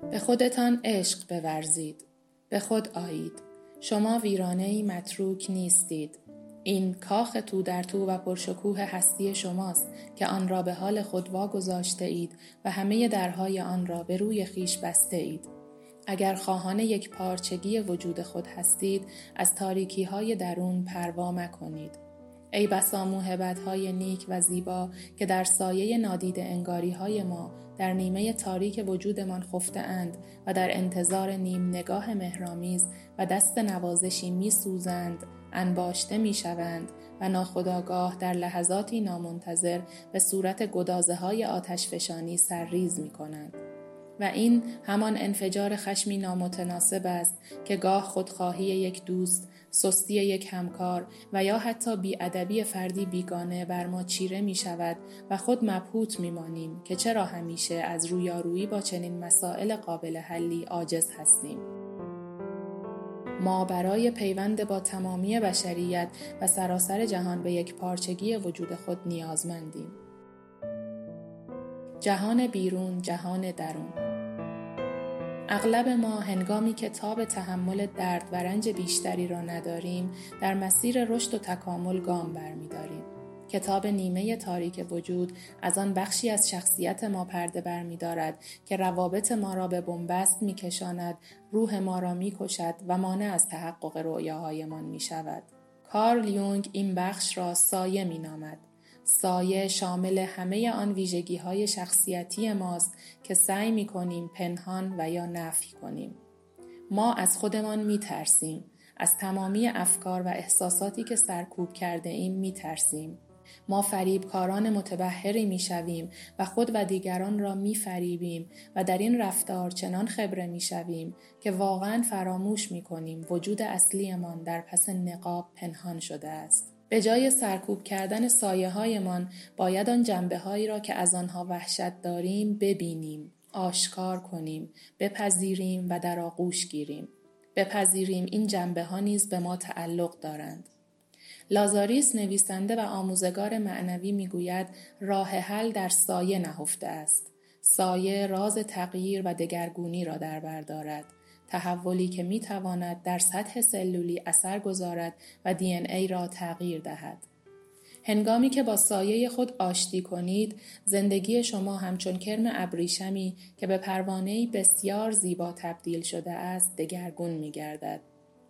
به خودتان عشق بورزید. به خود آیید. شما ویرانه‌ای متروک نیستید. این کاخ تو در تو و پرشکوه هستی شماست که آن را به حال خود واگذاشته اید و همه درهای آن را به روی خیش بسته اید. اگر خواهان یک پارچگی وجود خود هستید، از تاریکی‌های درون پروا مکنید. ای بسا موهبت‌های نیک و زیبا که در سایه نادیده انگاری‌های ما در نیمه تاریک وجودمان خفته اند و در انتظار نیم نگاه مهرامیز و دست نوازشی می‌سوزند، انباشته می‌شوند و ناخودآگاه در لحظاتی نامنتظر به صورت گدازه‌های آتشفشانی سرریز می‌کنند. و این همان انفجار خشمی نامتناسب است که گاه خودخواهی یک دوست، سستی یک همکار و یا حتی بی‌ادبی فردی بیگانه بر ما چیره می شود و خود مبهوت می مانیم که چرا همیشه از رویارویی با چنین مسائل قابل حلی عاجز هستیم. ما برای پیوند با تمامی بشریت و سراسر جهان به یک پارچگی وجود خود نیازمندیم. جهان بیرون، جهان درون. اغلب ما هنگامی که تاب تحمل درد و رنج بیشتری را نداریم، در مسیر رشد و تکامل گام برمی‌داریم. کتاب نیمه تاریک وجود از آن بخشی از شخصیت ما پرده برمی‌دارد که روابط ما را به بنبست می‌کشاند، روح ما را می‌کشد و مانع از تحقق رؤیاهایمان می‌شود. کارل یونگ این بخش را سایه می‌نامد. سایه شامل همه آن ویژگی‌های شخصیتی ماست که سعی می‌کنیم پنهان و یا نفی کنیم. ما از خودمان می‌ترسیم، از تمامی افکار و احساساتی که سرکوب کرده ایم می‌ترسیم. ما فریبکاران متبحری می‌شویم و خود و دیگران را می‌فریبیم و در این رفتار چنان خبره می‌شویم که واقعاً فراموش می‌کنیم وجود اصلیمان در پس نقاب پنهان شده است. به جای سرکوب کردن سایه‌هایمان باید آن جنبه‌هایی را که از آنها وحشت داریم ببینیم، آشکار کنیم، بپذیریم و در آغوش گیریم. بپذیریم این جنبه‌ها نیز به ما تعلق دارند. لازاریس نویسنده و آموزگار معنوی میگوید راه حل در سایه نهفته است. سایه راز تغییر و دگرگونی را در بر دارد. تحولی که میتواند در سطح سلولی اثر گذارد و دی ان ای را تغییر دهد. هنگامی که با سایه خود آشتی کنید، زندگی شما همچون کرم ابریشمی که به پروانه‌ای بسیار زیبا تبدیل شده است، دگرگون می‌گردد.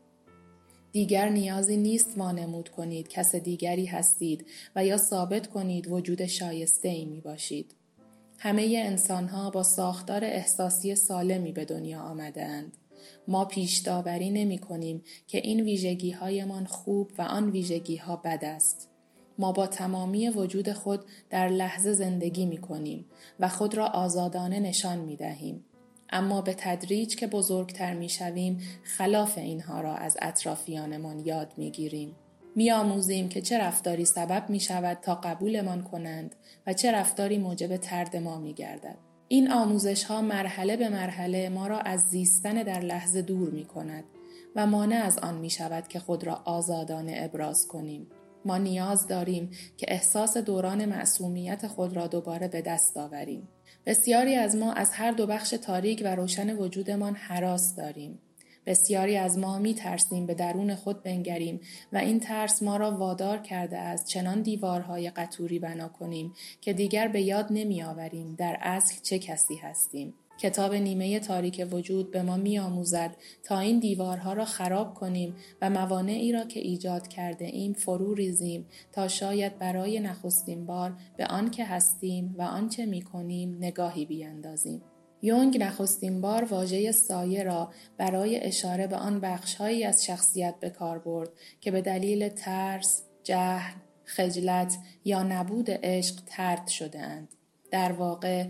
دیگر نیازی نیست وانمود کنید کس دیگری هستید و یا ثابت کنید وجود شایسته‌ای میباشید. همه انسان‌ها با ساختار احساسی سالمی به دنیا آمده‌اند. ما پیش داوری نمی‌کنیم که این ویژگی‌هایمان خوب و آن ویژگی‌ها بد است. ما با تمامی وجود خود در لحظه زندگی می‌کنیم و خود را آزادانه نشان می‌دهیم. اما به تدریج که بزرگتر می‌شویم، خلاف اینها را از اطرافیانمان یاد می‌گیریم. می‌آموزیم که چه رفتاری سبب می‌شود تا قبولمان کنند و چه رفتاری موجب طرد ما می‌گردد. این آموزش‌ها مرحله به مرحله ما را از زیستن در لحظه دور می‌کند و مانع از آن می‌شود که خود را آزادانه ابراز کنیم. ما نیاز داریم که احساس دوران معصومیت خود را دوباره به دست آوریم. بسیاری از ما از هر دو بخش تاریک و روشن وجودمان هراس داریم. بسیاری از ما می‌ترسیم به درون خود بنگریم و این ترس ما را وادار کرده است چنان دیوارهای قطوری بنا کنیم که دیگر به یاد نمی‌آوریم در اصل چه کسی هستیم. کتاب نیمه تاریک وجود به ما می‌آموزد تا این دیوارها را خراب کنیم و موانعی را که ایجاد کرده ایم فرو ریزیم تا شاید برای نخستین بار به آن که هستیم و آنچه می‌کنیم نگاهی بیاندازیم. یونگ نخستین بار واژه سایه را برای اشاره به آن بخش‌هایی از شخصیت به کار برد که به دلیل ترس، جهل، خجلت یا نبود عشق طرد شده‌اند. در واقع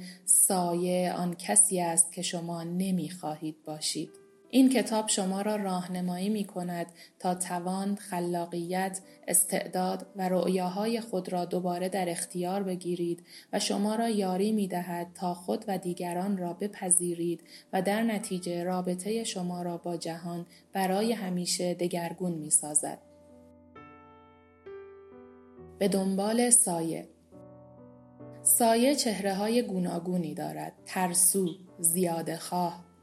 سایه آن کسی است که شما نمی‌خواهید باشید. این کتاب شما را راهنمایی می‌کند تا توان، خلاقیت، استعداد و رؤیاهای خود را دوباره در اختیار بگیرید و شما را یاری می‌دهد تا خود و دیگران را بپذیرید و در نتیجه رابطه شما را با جهان برای همیشه دگرگون می‌سازد. به دنبال سایه. سایه چهره‌های گوناگونی دارد: ترسو، زیاده‌خواه،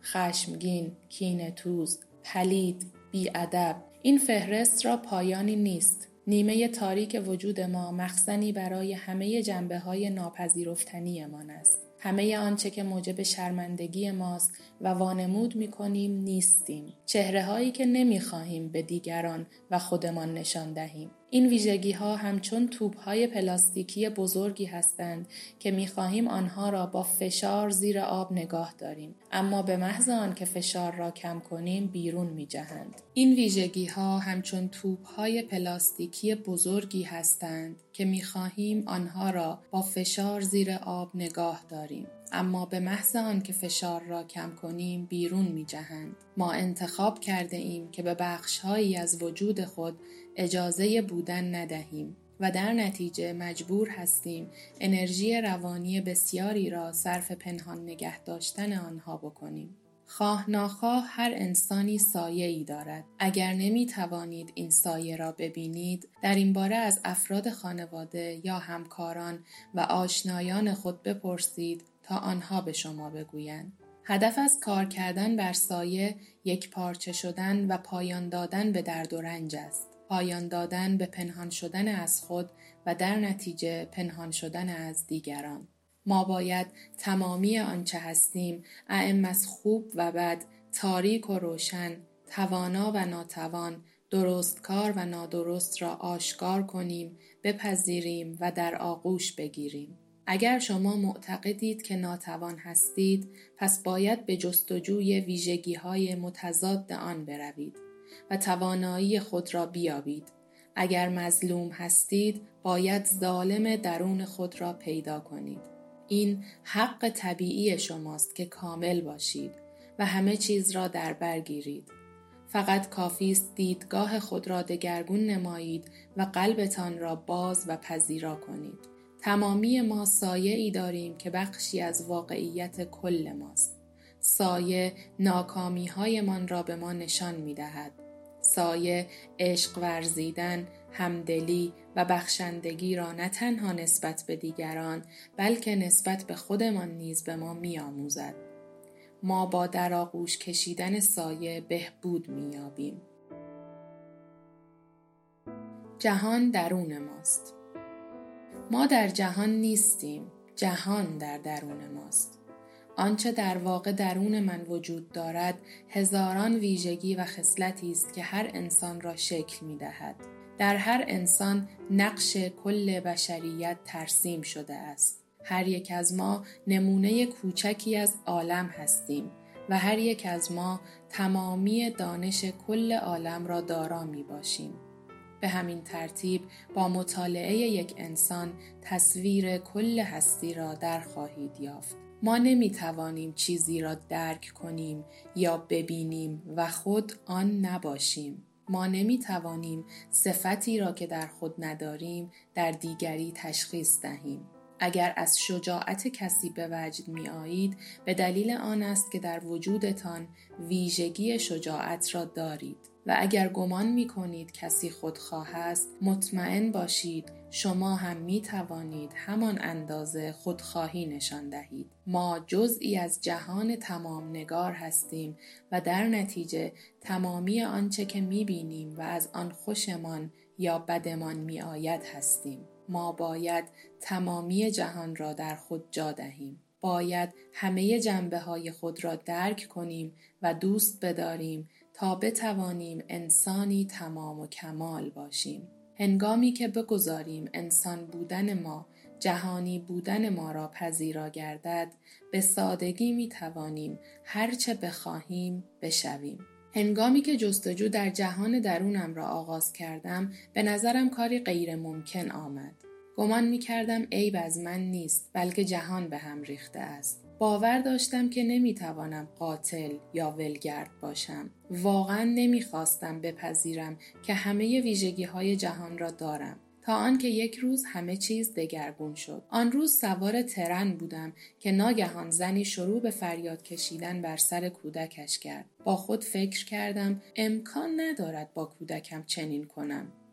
خشمگین، کینه‌توز، پلید، بی‌ادب. این فهرست را پایانی نیست. نیمه تاریک وجود ما مخزنی برای همه جنبه‌های ناپذیرفتنی‌مان است. همه آنچه که موجب شرمندگی ماست و وانمود می‌کنیم نیستیم. چهره‌هایی که نمی‌خواهیم به دیگران و خودمان نشان دهیم. این ویژگی‌ها همچون توپ‌های پلاستیکی بزرگی هستند که می‌خواهیم آنها را با فشار زیر آب نگاه داریم، اما به محض آنکه فشار را کم کنیم بیرون می‌جهند. این ویژگی‌ها همچون توپ‌های پلاستیکی بزرگی هستند که می‌خواهیم آنها را با فشار زیر آب نگاه داریم، اما به محض آنکه فشار را کم کنیم بیرون می‌جهند. ما انتخاب کرده ایم که به بخش‌هایی از وجود خود اجازه بودن ندهیم و در نتیجه مجبور هستیم انرژی روانی بسیاری را صرف پنهان نگه داشتن آنها بکنیم. خواه ناخواه هر انسانی سایه‌ای دارد. اگر نمی توانید این سایه را ببینید، در این باره از افراد خانواده یا همکاران و آشنایان خود بپرسید تا آنها به شما بگویند. هدف از کار کردن بر سایه یک پارچه شدن و پایان دادن به درد و رنج است. پایان دادن به پنهان شدن از خود و در نتیجه پنهان شدن از دیگران. ما باید تمامی آنچه هستیم، اعم از خوب و بد، تاریک و روشن، توانا و ناتوان، درستکار و نادرست را آشکار کنیم، بپذیریم و در آغوش بگیریم. اگر شما معتقدید که ناتوان هستید، پس باید به جستجوی ویژگی‌های متضاد آن بروید و توانایی خود را بیابید. اگر مظلوم هستید، باید ظالم درون خود را پیدا کنید. این حق طبیعی شماست که کامل باشید و همه چیز را در بر گیرید. فقط کافی است دیدگاه خود را دگرگون نمایید و قلبتان را باز و پذیرا کنید. تمامی ما سایه‌ای داریم که بخشی از واقعیت کل ماست. سایه ناکامی‌هایمان را به ما نشان می‌دهد. سایه عشق ورزیدن، همدلی و بخشندگی را نه تنها نسبت به دیگران بلکه نسبت به خودمان نیز به ما می‌آموزد. ما با در آغوش کشیدن سایه بهبود می‌یابیم. جهان درون ماست. ما در جهان نیستیم، جهان در درون ماست. آنچه در واقع درون من وجود دارد هزاران ویژگی و خصلتی است که هر انسان را شکل می‌دهد. در هر انسان نقش کل بشریت ترسیم شده است. هر یک از ما نمونه کوچکی از عالم هستیم و هر یک از ما تمامی دانش کل عالم را دارا می‌باشیم. به همین ترتیب با مطالعه یک انسان تصویر کل هستی را در خواهید یافت. ما نمی‌توانیم چیزی را درک کنیم یا ببینیم و خود آن نباشیم. ما نمی‌توانیم صفتی را که در خود نداریم در دیگری تشخیص دهیم. اگر از شجاعت کسی به وجد می‌آیید، به دلیل آن است که در وجودتان ویژگی شجاعت را دارید. و اگر گمان می‌کنید کسی خودخواه است، مطمئن باشید شما هم می‌توانید همان اندازه خودخواهی نشان دهید. ما جزئی از جهان تمام نگار هستیم و در نتیجه تمامی آنچه که می‌بینیم و از آن خوشمان یا بدمان می‌آید هستیم. ما باید تمامی جهان را در خود جا دهیم. باید همه جنبه‌های خود را درک کنیم و دوست بداریم تا بتوانیم انسانی تمام و کمال باشیم. هنگامی که بگذاریم انسان بودن ما، جهانی بودن ما را پذیرا گردد، به سادگی میتوانیم هرچه بخواهیم بشویم. هنگامی که جستجو در جهان درونم را آغاز کردم، به نظرم کاری غیر ممکن آمد. گمان می‌کردم عیب از من نیست، بلکه جهان به هم ریخته است. باور داشتم که نمی‌توانم قاتل یا ولگرد باشم. واقعاً نمی‌خواستم بپذیرم که همه ویژگی‌های جهان را دارم. تا آنکه یک روز همه چیز دگرگون شد. آن روز سوار ترن بودم که ناگهان زنی شروع به فریاد کشیدن بر سر کودکش کرد. با خود فکر کردم امکان ندارد با کودکم چنین کنم.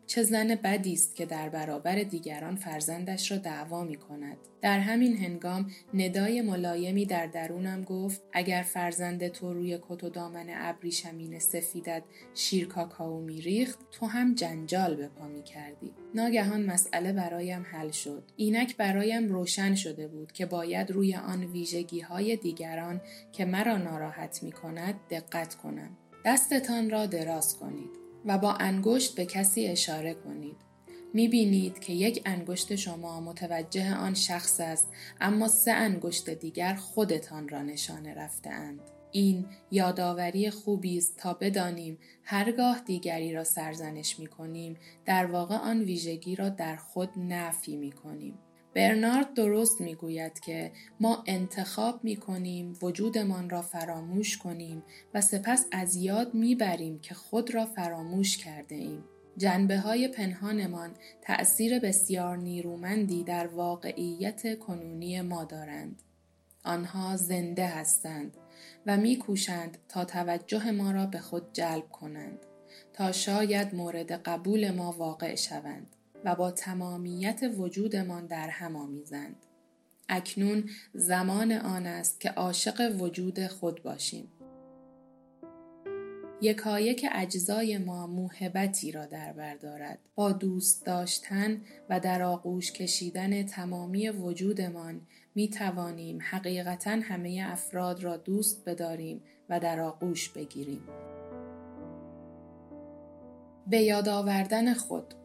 چه زن بدی است که در برابر دیگران فرزندش را دعوا می‌کند. در همین هنگام ندای ملایمی در درونم گفت اگر فرزند تو روی کت و دامن ابریشمین سفیدت شیر کاکائو می‌ریخت، تو هم جنجال به پا می‌کردی. ناگهان مسئله برایم حل شد. اینک برایم روشن شده بود که باید روی آن ویژگی‌های دیگران که مرا ناراحت می‌کند دقت کنم. دستتان را دراز کنید و با انگشت به کسی اشاره کنید. می‌بینید که یک انگشت شما متوجه آن شخص است، اما 3 انگشت دیگر خودتان را نشانه رفته‌اند. این یادآوری خوبی است تا بدانیم هرگاه دیگری را سرزنش می‌کنیم، در واقع آن ویژگی را در خود نفی می‌کنیم. برنارد درست میگوید که ما انتخاب میکنیم وجودمان را فراموش کنیم و سپس از یاد میبریم که خود را فراموش کرده ایم. جنبه‌های پنهانمان تأثیر بسیار نیرومندی در واقعیت کنونی ما دارند. آنها زنده هستند و میکوشند تا توجه ما را به خود جلب کنند تا شاید مورد قبول ما واقع شوند و با تمامیت وجودمان در هم آمیزند. اکنون زمان آن است که عاشق وجود خود باشیم. یکایک اجزای ما موهبتی را در بر دارد. با دوست داشتن و در آغوش کشیدن تمامی وجودمان می توانیم حقیقتاً همه افراد را دوست بداریم و در آغوش بگیریم. به یاد آوردن خود،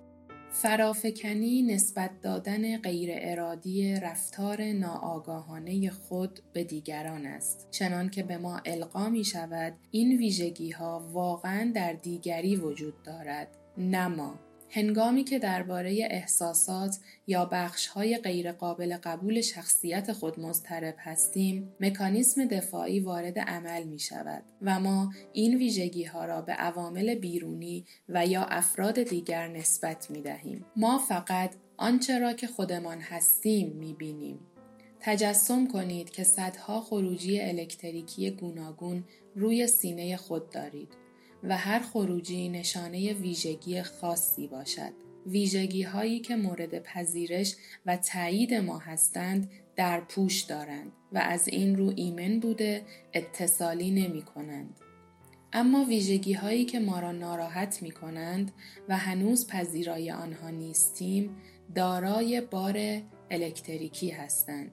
فرافکنی نسبت دادن غیر ارادی رفتار ناآگاهانه خود به دیگران است، چنان که به ما القا می شود این ویژگی ها واقعاً در دیگری وجود دارد، نه ما. هنگامی که درباره احساسات یا بخش‌های غیر قابل قبول شخصیت خود مضطرب هستیم، مکانیسم دفاعی وارد عمل می شود و ما این ویژگی‌ها را به عوامل بیرونی و یا افراد دیگر نسبت می دهیم. ما فقط آنچه را که خودمان هستیم می بینیم. تجسم کنید که صدها خروجی الکتریکی گوناگون روی سینه خود دارید و هر خروجی نشانه ویژگی خاصی باشد. ویژگی هایی که مورد پذیرش و تایید ما هستند در پوش دارند و از این رو ایمن بوده اتصالی نمی کنند. اما ویژگی هایی که ما را ناراحت می کنند و هنوز پذیرای آنها نیستیم دارای بار الکتریکی هستند.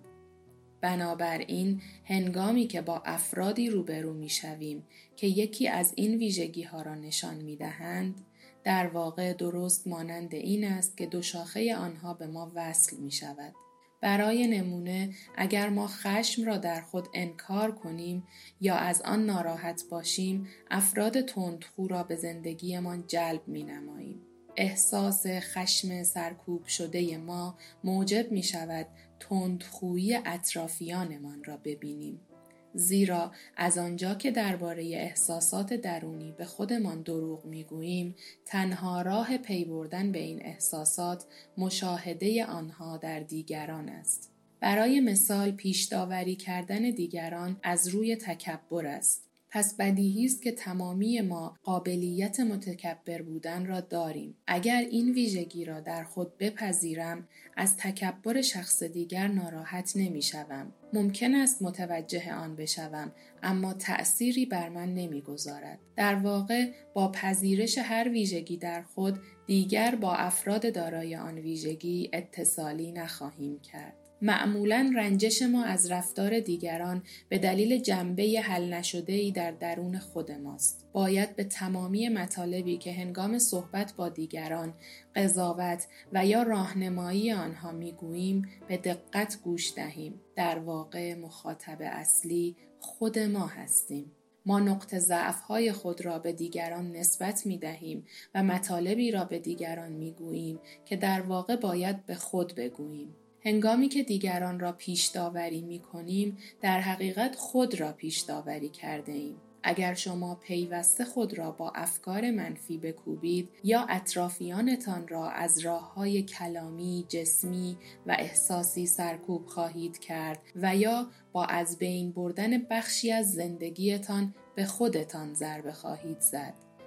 بنابراین هنگامی که با افرادی روبرو می شویم که یکی از این ویژگی ها را نشان می دهند، در واقع درست مانند این است که 2 شاخه آنها به ما وصل می شود. برای نمونه اگر ما خشم را در خود انکار کنیم یا از آن ناراحت باشیم، افراد تندخو را به زندگیمان جلب می نماییم. احساس خشم سرکوب شده ما موجب می شود تندخویی اطرافیانمان را ببینیم. زیرا از آنجا که درباره احساسات درونی به خودمان دروغ میگوییم، تنها راه پی بردن به این احساسات مشاهده آنها در دیگران است. برای مثال پیش داوری کردن دیگران از روی تکبر است. پس بدیهی است که تمامی ما قابلیت متکبر بودن را داریم. اگر این ویژگی را در خود بپذیرم، از تکبر شخص دیگر ناراحت نمی‌شوم. ممکن است متوجه آن بشوم، اما تأثیری بر من نمی‌گذارد. در واقع با پذیرش هر ویژگی در خود، دیگر با افراد دارای آن ویژگی اتصالی نخواهیم کرد. معمولاً رنجش ما از رفتار دیگران به دلیل جنبه حل نشده‌ای در درون خود ماست. باید به تمامی مطالبی که هنگام صحبت با دیگران، قضاوت و یا راهنمایی آنها میگوییم به دقت گوش دهیم. در واقع مخاطب اصلی خود ما هستیم. ما نقطه ضعف‌های خود را به دیگران نسبت می‌دهیم و مطالبی را به دیگران میگوییم که در واقع باید به خود بگوییم. هنگامی که دیگران را پیش داوری می کنیم، در حقیقت خود را پیش داوری کرده ایم. اگر شما پیوسته خود را با افکار منفی بکوبید یا اطرافیانتان را از راه‌های کلامی، جسمی و احساسی سرکوب خواهید کرد و یا با از بین بردن بخشی از زندگیتان به خودتان ضربه خواهید زد.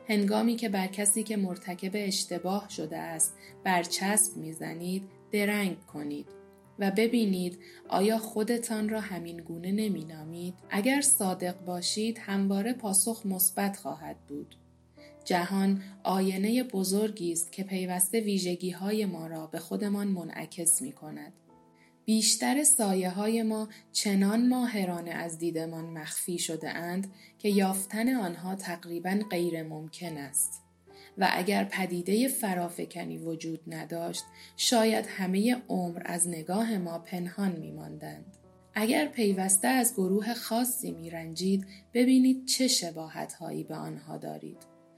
هنگامی که بر کسی که مرتکب اشتباه شده است برچسب می‌زنید، درنگ کنید و ببینید آیا خودتان را همین گونه نمی‌نامید؟ اگر صادق باشید همواره پاسخ مثبت خواهد بود. جهان آینه بزرگی است که پیوسته ویژگی‌های ما را به خودمان منعکس می‌کند. بیشتر سایه‌های ما چنان ماهرانه از دیدمان مخفی شده اند که یافتن آنها تقریباً غیر ممکن است. و اگر پدیده فرافکنی وجود نداشت، شاید همه عمر از نگاه ما پنهان می‌ماندند. اگر پیوسته از گروه خاصی می‌رنجید، ببینید چه شباهت‌هایی به آنها دارید.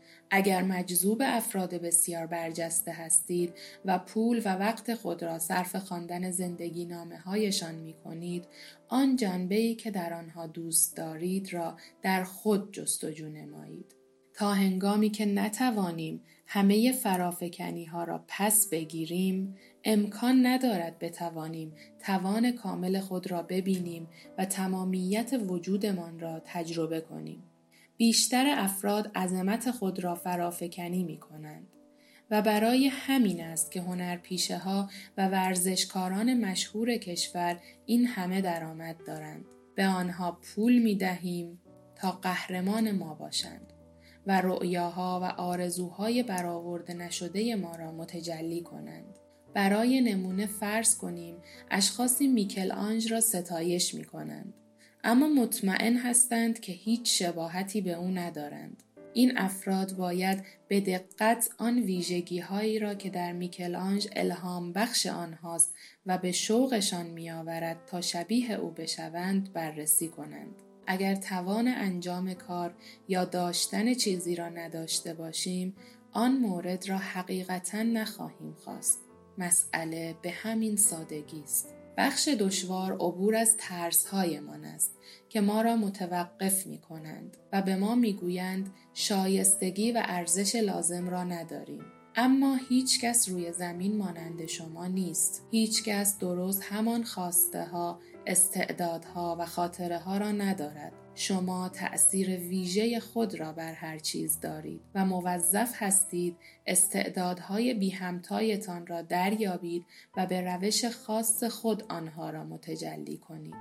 اگر مجذوب افراد بسیار برجسته هستید و پول و وقت خود را صرف خواندن زندگی نامه‌هایشان می‌کنید، آن جنبه‌ای که در آنها دوست دارید را در خود جستجو نمایید. تا هنگامی که نتوانیم همه فرافکنی‌ها را پس بگیریم، امکان ندارد بتوانیم توان کامل خود را ببینیم و تمامیت وجودمان را تجربه کنیم. بیشتر افراد عظمت خود را فرافکنی می کنند و برای همین است که هنرپیشه‌ها و ورزشکاران مشهور کشور این همه درآمد دارند. به آنها پول می دهیم تا قهرمان ما باشند و رؤیاها و آرزوهای برآورده نشده ما را متجلی کنند. برای نمونه فرض کنیم اشخاصی میکل آنژ را ستایش می کنند، اما مطمئن هستند که هیچ شباهتی به او ندارند. این افراد باید به دقت آن ویژگی‌هایی را که در میکل آنژ الهام بخش آنهاست و به شوقشان می‌آورد تا شبیه او بشوند بررسی کنند. اگر توان انجام کار یا داشتن چیزی را نداشته باشیم، آن مورد را حقیقتاً نخواهیم خواست. مسئله به همین سادگی است. بخش دشوار عبور از ترس‌هایمان است که ما را متوقف می‌کنند و به ما می‌گویند شایستگی و ارزش لازم را نداریم. اما هیچ کس روی زمین مانند شما نیست. هیچ کس درست همان خواسته‌ها، استعدادها و خاطره‌ها را ندارد. شما تأثیر ویژه خود را بر هر چیز دارید و موظف هستید استعدادهای بی همتایتان را دریابید و به روش خاص خود آنها را متجلی کنید.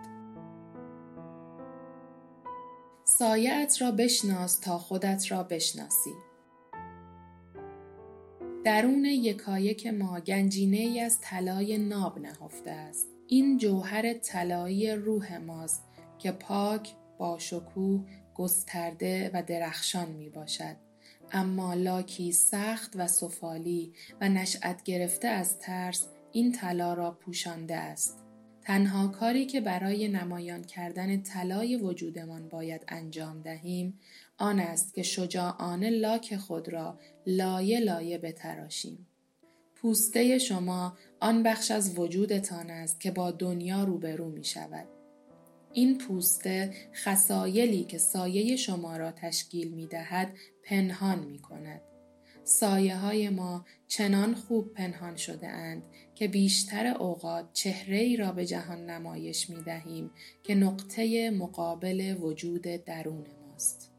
سایه‌ات را بشناس تا خودت را بشناسی. درون یکایک ما گنجینه‌ای از طلای ناب نهفته است. این جوهر طلایی روح ماست که پاک، با شکوه، گسترده و درخشان می باشد. اما لاکی سخت و سفالی و نشأت گرفته از ترس این طلا را پوشانده است. تنها کاری که برای نمایان کردن طلای وجودمان باید انجام دهیم آن است که شجاعانه لاک خود را لایه لایه بتراشیم. پوسته شما آن بخش از وجودتان است که با دنیا روبرو می شود. این پوسته خصایلی که سایه شما را تشکیل می دهد پنهان می کند. سایه های ما چنان خوب پنهان شده اند که بیشتر اوقات چهره‌ای را به جهان نمایش می دهیم که نقطه مقابل وجود درون ماست.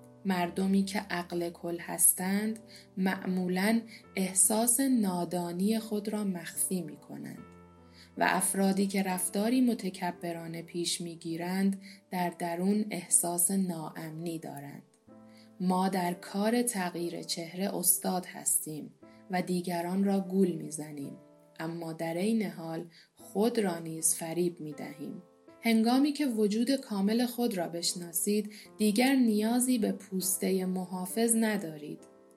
مردمی که عقل کل هستند معمولاً احساس نادانی خود را مخفی می کنند و افرادی که رفتاری متکبرانه پیش می گیرند در درون احساس ناامنی دارند. ما در کار تغییر چهره استاد هستیم و دیگران را گول می زنیم، اما در این حال خود را نیز فریب می دهیم. هنگامی که وجود کامل خود را بشناسید، دیگر نیازی به پوسته محافظ ندارید.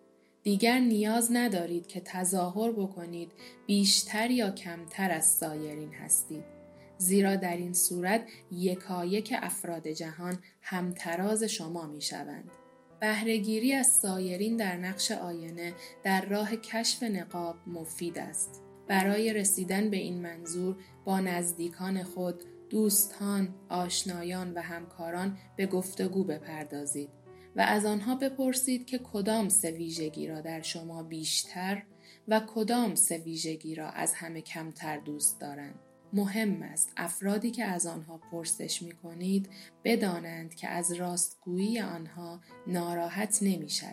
دیگر نیاز ندارید که تظاهر بکنید بیشتر یا کمتر از سایرین هستید. زیرا در این صورت یکایک افراد جهان همتراز شما می شوند. بهره‌گیری از سایرین در نقش آینه در راه کشف نقاب مفید است. برای رسیدن به این منظور با نزدیکان خود، دوستان، آشنایان و همکاران به گفتگو بپردازید و از آنها بپرسید که کدام سه ویژگی را در شما بیشتر و کدام سه ویژگی را از همه کمتر دوست دارند. مهم است افرادی که از آنها پرسش می کنید بدانند که از راستگویی آنها ناراحت نمی شوید.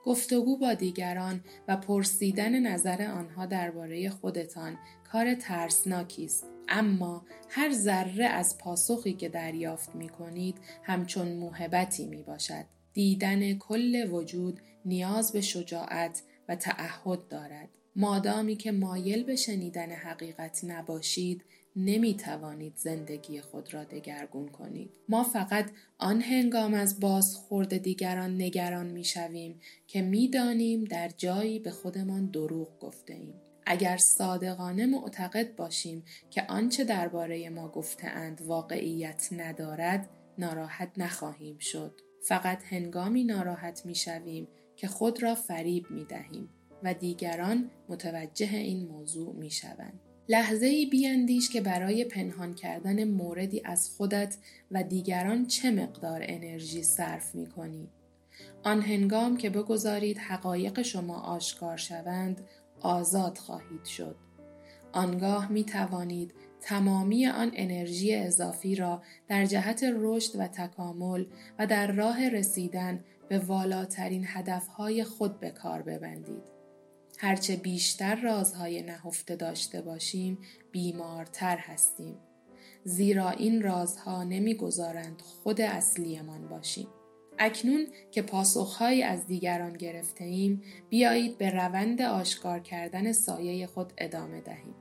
گفتگو با دیگران و پرسیدن نظر آنها درباره خودتان کار ترسناکی است، اما هر ذره از پاسخی که دریافت می‌کنید همچون موهبتی میباشد. دیدن کل وجود نیاز به شجاعت و تعهد دارد. مادامی که مایل به شنیدن حقیقت نباشید، نمیتوانید زندگی خود را دگرگون کنید. ما فقط آن هنگام از بازخورد دیگران نگران میشویم که میدانیم در جایی به خودمان دروغ گفته ایم. اگر صادقانه معتقد باشیم که آنچه درباره ما گفته‌اند واقعیت ندارد، ناراحت نخواهیم شد. فقط هنگامی ناراحت میشویم که خود را فریب میدهیم و دیگران متوجه این موضوع میشوند. لحظه‌ای بیندیش که برای پنهان کردن موردی از خودت و دیگران چه مقدار انرژی صرف می‌کنی. آن هنگام که بگذارید حقایق شما آشکار شوند، آزاد خواهید شد. آنگاه می‌توانید تمامی آن انرژی اضافی را در جهت رشد و تکامل و در راه رسیدن به والاترین هدفهای خود به کار ببندید. هرچه بیشتر رازهای نهفته داشته باشیم، بیمارتر هستیم. زیرا این رازها نمیگذارند خود اصلیمان باشیم. اکنون که پاسخهایی از دیگران گرفته ایم، بیایید به روند آشکار کردن سایه خود ادامه دهیم.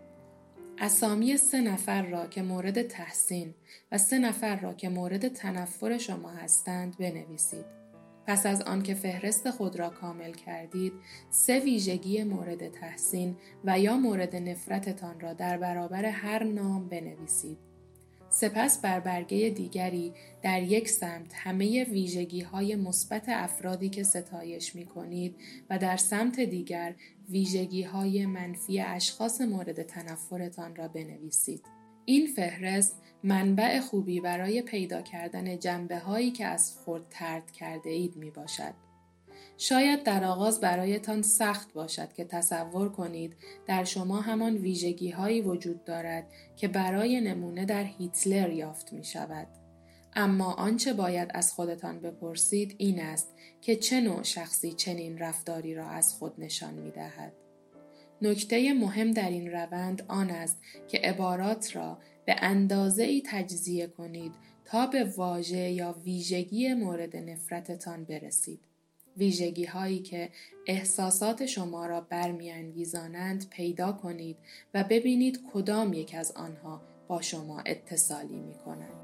اسامی 3 نفر را که مورد تحسین و 3 نفر را که مورد تنفر شما هستند بنویسید. پس از آن که فهرست خود را کامل کردید، 3 ویژگی مورد تحسین و یا مورد نفرتتان را در برابر هر نام بنویسید. سپس بر برگه دیگری در یک سمت همه ویژگی‌های مثبت افرادی که ستایش می‌کنید و در سمت دیگر ویژگی‌های منفی اشخاص مورد تنفرتان را بنویسید. این فهرست منبع خوبی برای پیدا کردن جنبه‌هایی که از خود طرد کرده اید می باشد. شاید در آغاز برایتان سخت باشد که تصور کنید در شما همان ویژگی‌هایی وجود دارد که برای نمونه در هیتلر یافت می شود. اما آنچه باید از خودتان بپرسید این است که چه نوع شخصی چنین رفتاری را از خود نشان می دهد. نکته مهم در این روند آن است که عبارات را به اندازه‌ای تجزیه کنید تا به واژه یا ویژگی مورد نفرتتان برسید. ویژگی هایی که احساسات شما را برمی‌انگیزانند پیدا کنید و ببینید کدام یک از آنها با شما اتصالی می کنند.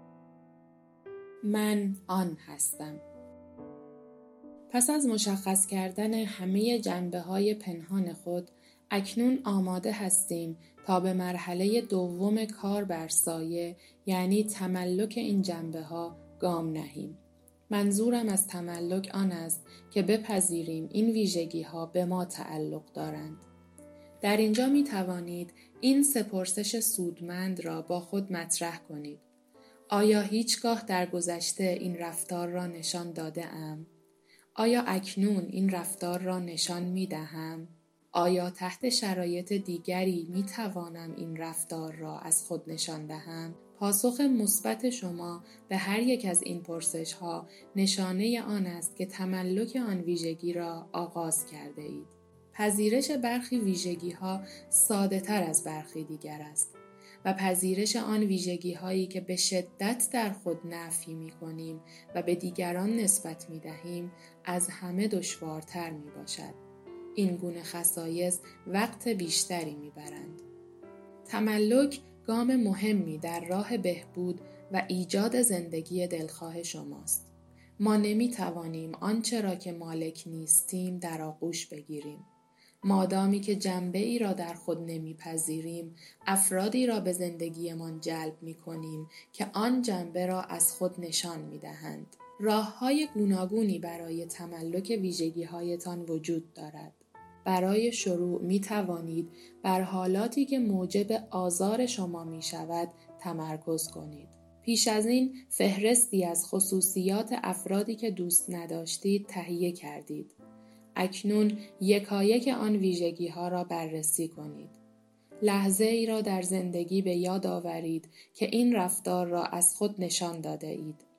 من آن هستم. پس از مشخص کردن همه جنبه‌های پنهان خود، اکنون آماده هستیم تا به مرحله دوم کار بر سایه، یعنی تملک این جنبه‌ها گام نهیم. منظورم از تملک آن است که بپذیریم این ویژگی‌ها به ما تعلق دارند. در اینجا می توانید این 3 پرسش سودمند را با خود مطرح کنید. آیا هیچگاه در گذشته این رفتار را نشان داده ام؟ آیا اکنون این رفتار را نشان می دهم؟ آیا تحت شرایط دیگری می توانم این رفتار را از خود نشان دهم؟ پاسخ مثبت شما به هر یک از این پرسش ها نشانه آن است که تملک آن ویژگی را آغاز کرده اید. پذیرش برخی ویژگی ها ساده تر از برخی دیگر است و پذیرش آن ویژگی هایی که به شدت در خود نفی می کنیم و به دیگران نسبت می دهیم از همه دشوارتر می باشد. این گونه خصایص وقت بیشتری می برند. تملک گام مهمی در راه بهبود و ایجاد زندگی دلخواه شماست. ما نمی توانیم آنچه را که مالک نیستیم در آغوش بگیریم. مادامی که جنبه ای را در خود نمیپذیریم، افرادی را به زندگیمان جلب می کنیم که آن جنبه را از خود نشان می دهند. راه‌های گوناگونی برای تملک ویژگی‌هایتان وجود دارد. برای شروع می توانید بر حالاتی که موجب آزار شما می شود تمرکز کنید. پیش از این فهرستی از خصوصیات افرادی که دوست نداشتید تهیه کردید. اکنون یکایک آن ویژگی ها را بررسی کنید. لحظه ای را در زندگی به یاد آورید که این رفتار را از خود نشان داده اید.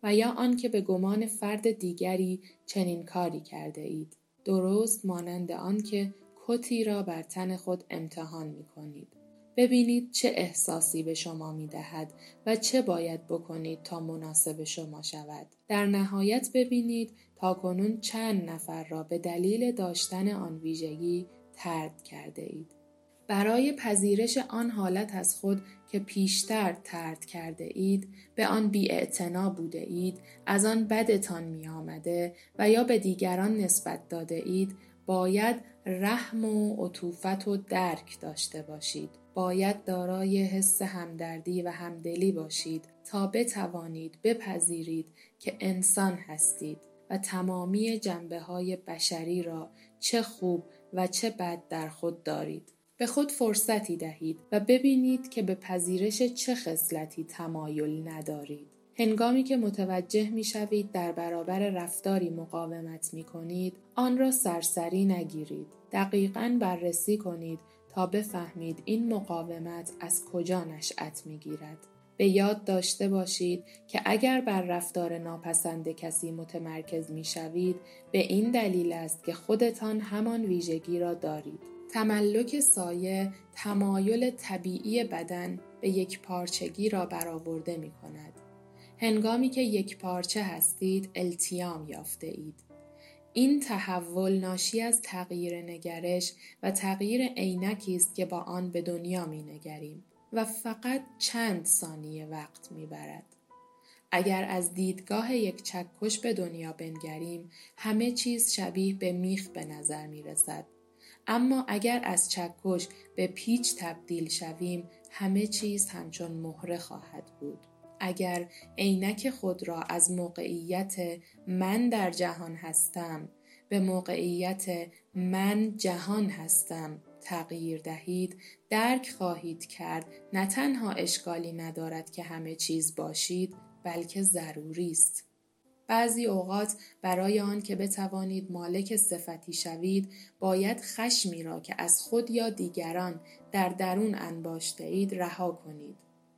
و یا آنکه به گمان فرد دیگری چنین کاری کرده اید. درست مانند آنکه کتی را بر تن خود امتحان می کنید. ببینید چه احساسی به شما می دهد و چه باید بکنید تا مناسب شما شود. در نهایت ببینید تاکنون چند نفر را به دلیل داشتن آن ویژگی طرد کرده اید. برای پذیرش آن حالت از خود که پیشتر طرد کرده اید، به آن بی‌اعتنا بوده اید، از آن بدتان می آمده و یا به دیگران نسبت داده اید، باید رحم و عطوفت و درک داشته باشید. باید دارای حس همدردی و همدلی باشید تا بتوانید بپذیرید که انسان هستید و تمامی جنبه‌های بشری را چه خوب و چه بد در خود دارید. به خود فرصتی دهید و ببینید که به پذیرش چه خصلتی تمایل ندارید. هنگامی که متوجه می شوید در برابر رفتاری مقاومت می کنید، آن را سرسری نگیرید. دقیقاً بررسی کنید تا بفهمید این مقاومت از کجا نشأت می گیرد. به یاد داشته باشید که اگر بر رفتار ناپسند کسی متمرکز می شوید، به این دلیل است که خودتان همان ویژگی را دارید. تملک سایه تمایل طبیعی بدن به یک پارچگی را برآورده می کند. هنگامی که یک پارچه هستید، التیام یافته اید. این تحول ناشی از تغییر نگرش و تغییر عینکی است که با آن به دنیا می نگریم و فقط چند ثانیه وقت می برد. اگر از دیدگاه یک چکش به دنیا بنگریم، همه چیز شبیه به میخ به نظر می رسد. اما اگر از چکش به پیچ تبدیل شویم، همه چیز همچون مهره خواهد بود. اگر عینک خود را از موقعیت من در جهان هستم به موقعیت من جهان هستم تغییر دهید، درک خواهید کرد نه تنها اشکالی ندارد که همه چیز باشید، بلکه ضروری است. بعضی اوقات برای آن که بتوانید مالک صفتی شوید، باید خشمی را که از خود یا دیگران در درون انباشته اید رها کنید.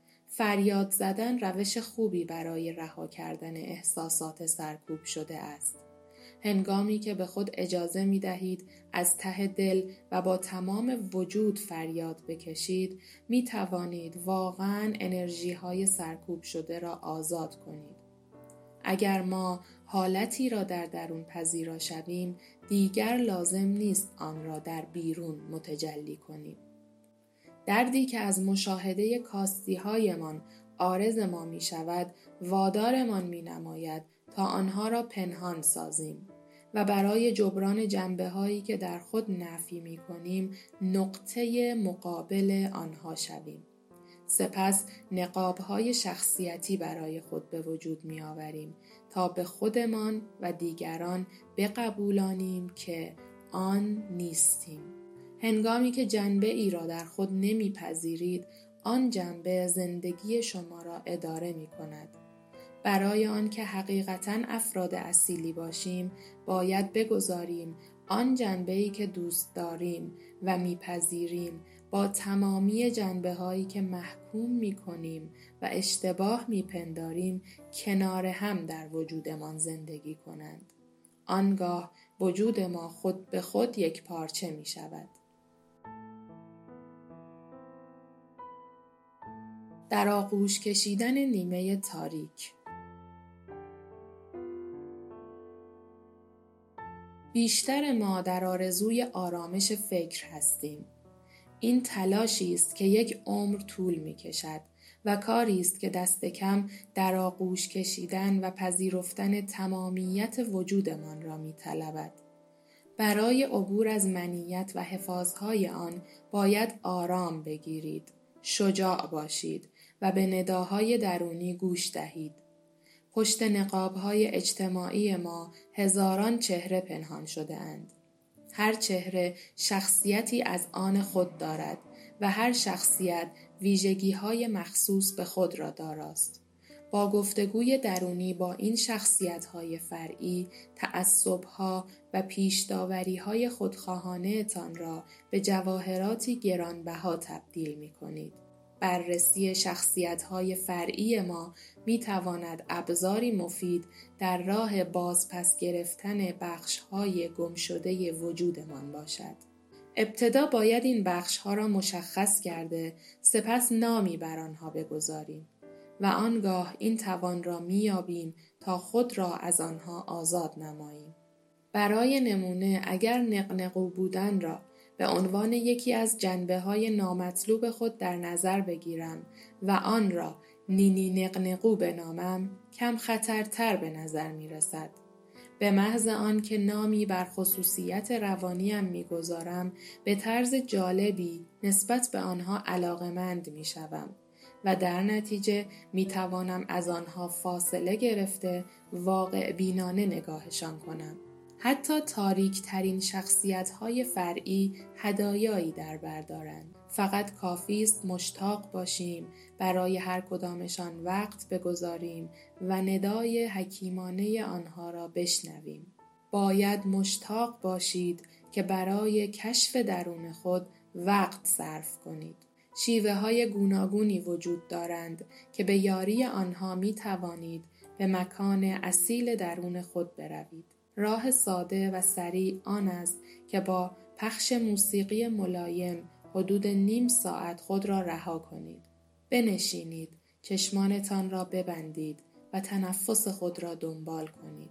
فریاد زدن روش خوبی برای رها کردن احساسات سرکوب شده است. هنگامی که به خود اجازه می دهید از ته دل و با تمام وجود فریاد بکشید، می توانید واقعاً انرژی های سرکوب شده را آزاد کنید. اگر ما حالتی را در درون پذیرا شویم، دیگر لازم نیست آن را در بیرون متجلی کنیم. دردی که از مشاهده کاستی‌هایمان عارض ما می شود، وادارمان می نماید تا آنها را پنهان سازیم و برای جبران جنبه‌هایی که در خود نفی می کنیم، نقطه مقابل آنها شویم. سپس نقاب‌های شخصیتی برای خود به وجود می آوریم تا به خودمان و دیگران بقبولانیم که آن نیستیم. هنگامی که جنبه ای را در خود نمی پذیرید، آن جنبه زندگی شما را اداره می کند. برای آن که حقیقتاً افراد اصیلی باشیم، باید بگذاریم آن جنبه‌ای که دوست داریم و میپذیریم با تمامی جنبه‌هایی که محکوم می‌کنیم و اشتباه می‌پنداریم کنار هم در وجودمان زندگی کنند. آنگاه وجود ما خود به خود یک پارچه می‌شود. در آغوش کشیدن نیمه تاریک. بیشتر ما در آرزوی آرامش فکر هستیم. این تلاشی است که یک عمر طول می کشد و کاری است که دست کم در آغوش کشیدن و پذیرفتن تمامیت وجودمان را می طلبد. برای عبور از منیت و حفاظهای آن باید آرام بگیرید، شجاع باشید و به نداهای درونی گوش دهید. پشت نقاب‌های اجتماعی ما هزاران چهره پنهان شده اند. هر چهره شخصیتی از آن خود دارد و هر شخصیت ویژگی‌های مخصوص به خود را داراست. با گفتگوی درونی با این شخصیت‌های فرعی، تعصب‌ها و پیش‌داوری‌های خودخواهانه‌تان را به جواهراتی گرانبها تبدیل می‌کنید. بررسی شخصیت‌های فرعی ما می‌تواند ابزاری مفید در راه بازپس گرفتن بخش‌های گمشده وجودمان باشد. ابتدا باید این بخش‌ها را مشخص کرده، سپس نامی بر آنها بگذاریم و آنگاه این توان را می‌یابیم تا خود را از آنها آزاد نماییم. برای نمونه اگر نقنقو بودن را به عنوان یکی از جنبه‌های نامطلوب خود در نظر بگیرم و آن را نینی نقنقو بنامم، کم خطرتر به نظر می رسد. به محض آن که نامی بر خصوصیت روانیم می گذارم، به طرز جالبی نسبت به آنها علاقه‌مند می شوم و در نتیجه می توانم از آنها فاصله گرفته واقع بینانه نگاهشان کنم. حتی تاریک ترین شخصیت های فرعی هدایایی در بر دارند. فقط کافی است مشتاق باشیم، برای هر کدامشان وقت بگذاریم و ندای حکیمانه آنها را بشنویم. باید مشتاق باشید که برای کشف درون خود وقت صرف کنید. شیوه های گوناگونی وجود دارند که به یاری آنها می توانید به مکان اصیل درون خود بروید. راه ساده و سریع آن است که با پخش موسیقی ملایم حدود نیم ساعت خود را رها کنید. بنشینید، چشمانتان را ببندید و تنفس خود را دنبال کنید.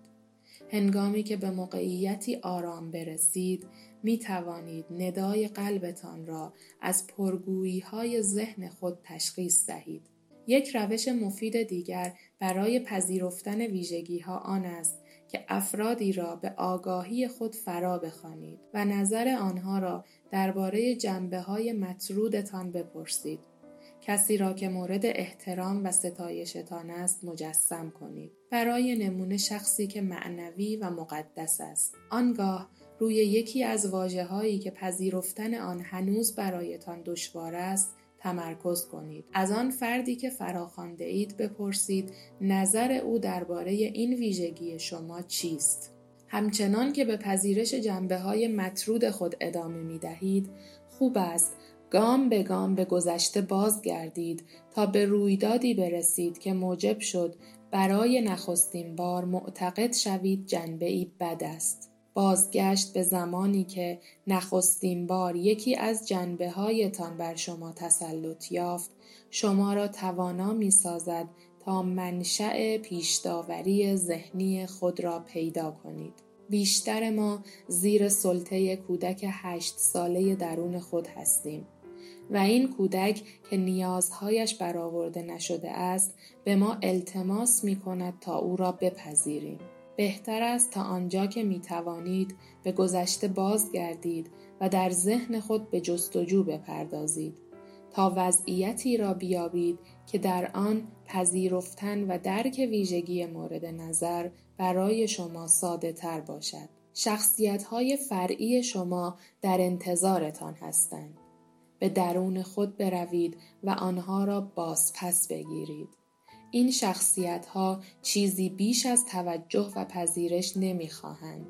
هنگامی که به موقعیتی آرام برسید، می توانید ندای قلبتان را از پرگویی‌های ذهن خود تشخیص دهید. یک روش مفید دیگر برای پذیرفتن ویژگی‌ها آن است که افرادی را به آگاهی خود فرا بخوانید و نظر آنها را درباره جنبه‌های مطرودتان بپرسید. کسی را که مورد احترام و ستایشتان است مجسم کنید. برای نمونه شخصی که معنوی و مقدس است. آنگاه روی یکی از واژه‌هایی که پذیرفتن آن هنوز برایتان دشوار است تمرکز کنید. از آن فردی که فراخوانده اید بپرسید نظر او درباره این ویژگی شما چیست؟ همچنان که به پذیرش جنبه‌های مطرود خود ادامه می‌دهید، خوب است گام به گام به گذشته بازگردید تا به رویدادی برسید که موجب شد برای نخستین بار معتقد شوید جنبه‌ای بد است. بازگشت به زمانی که نخستین بار یکی از جنبه‌هایتان بر شما تسلط یافت، شما را توانا می‌سازد تا منشأ پیش‌داوری ذهنی خود را پیدا کنید. بیشتر ما زیر سلطه کودک 8 ساله درون خود هستیم و این کودک که نیازهایش برآورده نشده است به ما التماس می‌کند تا او را بپذیریم. بهتر است تا آنجا که می توانید به گذشته بازگردید و در ذهن خود به جستجو بپردازید تا وضعیتی را بیابید که در آن پذیرفتن و درک ویژگی مورد نظر برای شما ساده تر باشد. شخصیت‌های فرعی شما در انتظارتان هستند. به درون خود بروید و آنها را بازپس بگیرید. این شخصیت‌ها چیزی بیش از توجه و پذیرش نمی‌خواهند.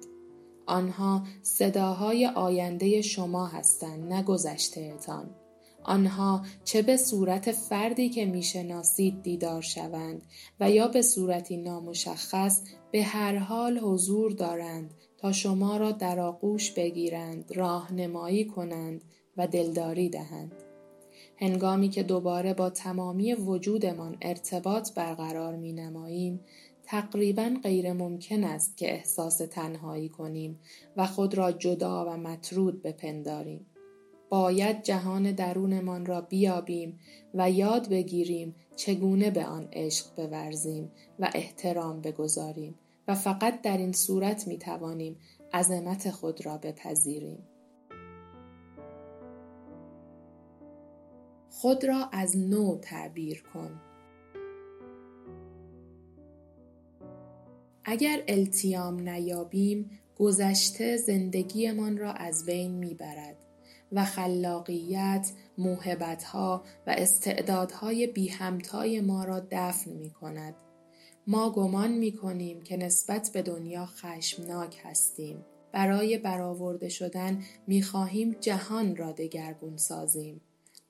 آنها صداهای آینده شما هستند، نه گذشته‌تان. آنها چه به صورت فردی که می‌شناسید دیدار شوند و یا به صورتی نامشخص به هر حال حضور دارند تا شما را در آغوش بگیرند، راهنمایی کنند و دلداری دهند. هنگامی که دوباره با تمامی وجودمان ارتباط برقرار می‌نماییم، تقریباً غیر ممکن است که احساس تنهایی کنیم و خود را جدا و مطرود بپنداریم. باید جهان درونمان را بیابیم و یاد بگیریم چگونه به آن عشق بورزیم و احترام بگذاریم و فقط در این صورت می‌توانیم عظمت خود را بپذیریم. خود را از نو تعبیر کن. اگر التیام نیابیم، گذشته زندگیمان را از بین میبرد و خلاقیت، موهبت‌ها و استعدادهای بی همتای ما را دفن می‌کند. ما گمان می‌کنیم که نسبت به دنیا خشمناک هستیم. برای برآورده شدن می‌خواهیم جهان را دگرگون سازیم.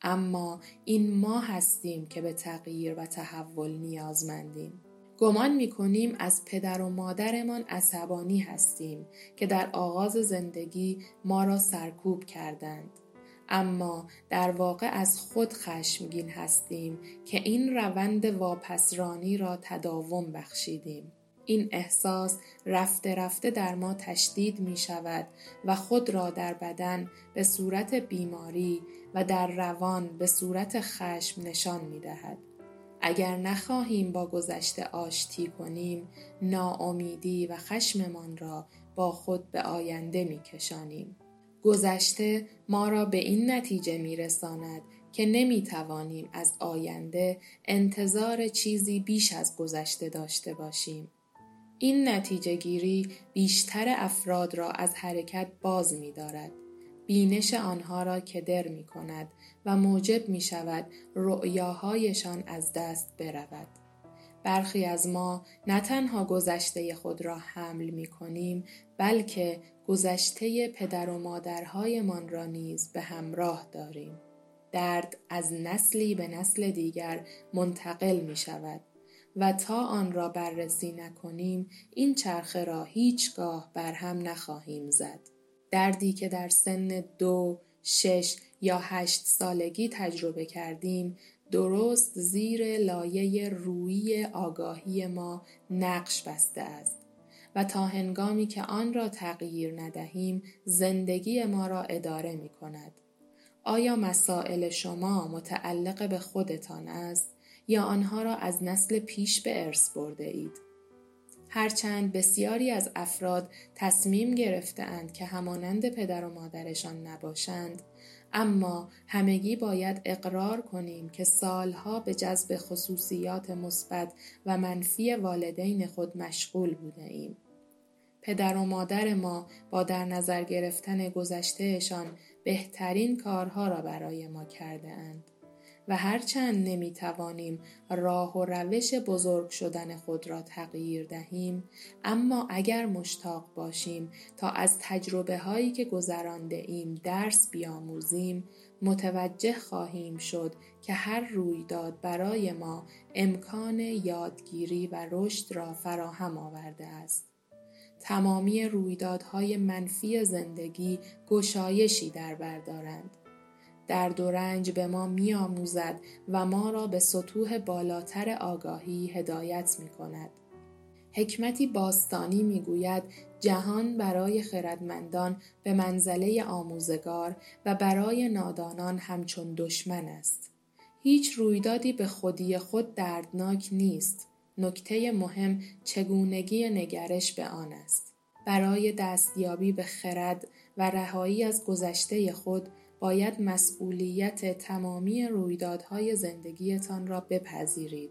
اما این ما هستیم که به تغییر و تحول نیازمندیم. گمان می‌کنیم از پدر و مادرمان عصبانی هستیم که در آغاز زندگی ما را سرکوب کردند. اما در واقع از خود خشمگین هستیم که این روند واپسرانی را تداوم بخشیدیم. این احساس رفته رفته در ما تشدید می شود و خود را در بدن به صورت بیماری و در روان به صورت خشم نشان می دهد. اگر نخواهیم با گذشته آشتی کنیم، ناامیدی و خشممان را با خود به آینده می کشانیم. گذشته ما را به این نتیجه می رساند که نمی توانیم از آینده انتظار چیزی بیش از گذشته داشته باشیم. این نتیجه گیری بیشتر افراد را از حرکت باز می دارد. بینش آنها را کدر می کند و موجب می شود رؤیاهایشان از دست برود. برخی از ما نه تنها گذشته خود را حمل می کنیم، بلکه گذشته پدر و مادرهایمان را نیز به همراه داریم. درد از نسلی به نسل دیگر منتقل می شود و تا آن را بررسی نکنیم این چرخه را هیچگاه برهم نخواهیم زد. دردی که در سن 2، 6 یا 8 سالگی تجربه کردیم درست زیر لایه رویی آگاهی ما نقش بسته است و تا هنگامی که آن را تغییر ندهیم زندگی ما را اداره می کند. آیا مسائل شما متعلق به خودتان است یا آنها را از نسل پیش به ارث برده اید؟ هرچند بسیاری از افراد تصمیم گرفته‌اند که همانند پدر و مادرشان نباشند، اما همگی باید اقرار کنیم که سالها به جذب خصوصیات مثبت و منفی والدین خود مشغول بوده ایم. پدر و مادر ما با در نظر گرفتن گذشتهشان بهترین کارها را برای ما کرده اند و هرچند نمیتوانیم راه و روش بزرگ شدن خود را تغییر دهیم، اما اگر مشتاق باشیم تا از تجربه هایی که گذرانده ایم درس بیاموزیم، متوجه خواهیم شد که هر رویداد برای ما امکان یادگیری و رشد را فراهم آورده است. تمامی رویدادهای منفی زندگی گشایشی در بر دارند. درد و رنج به ما می آموزد و ما را به سطوح بالاتر آگاهی هدایت می کند. حکمتی باستانی می گوید جهان برای خردمندان به منزله آموزگار و برای نادانان همچون دشمن است. هیچ رویدادی به خودی خود دردناک نیست. نکته مهم چگونگی نگرش به آن است. برای دستیابی به خرد و رهایی از گذشته خود باید مسئولیت تمامی رویدادهای زندگیتان را بپذیرید.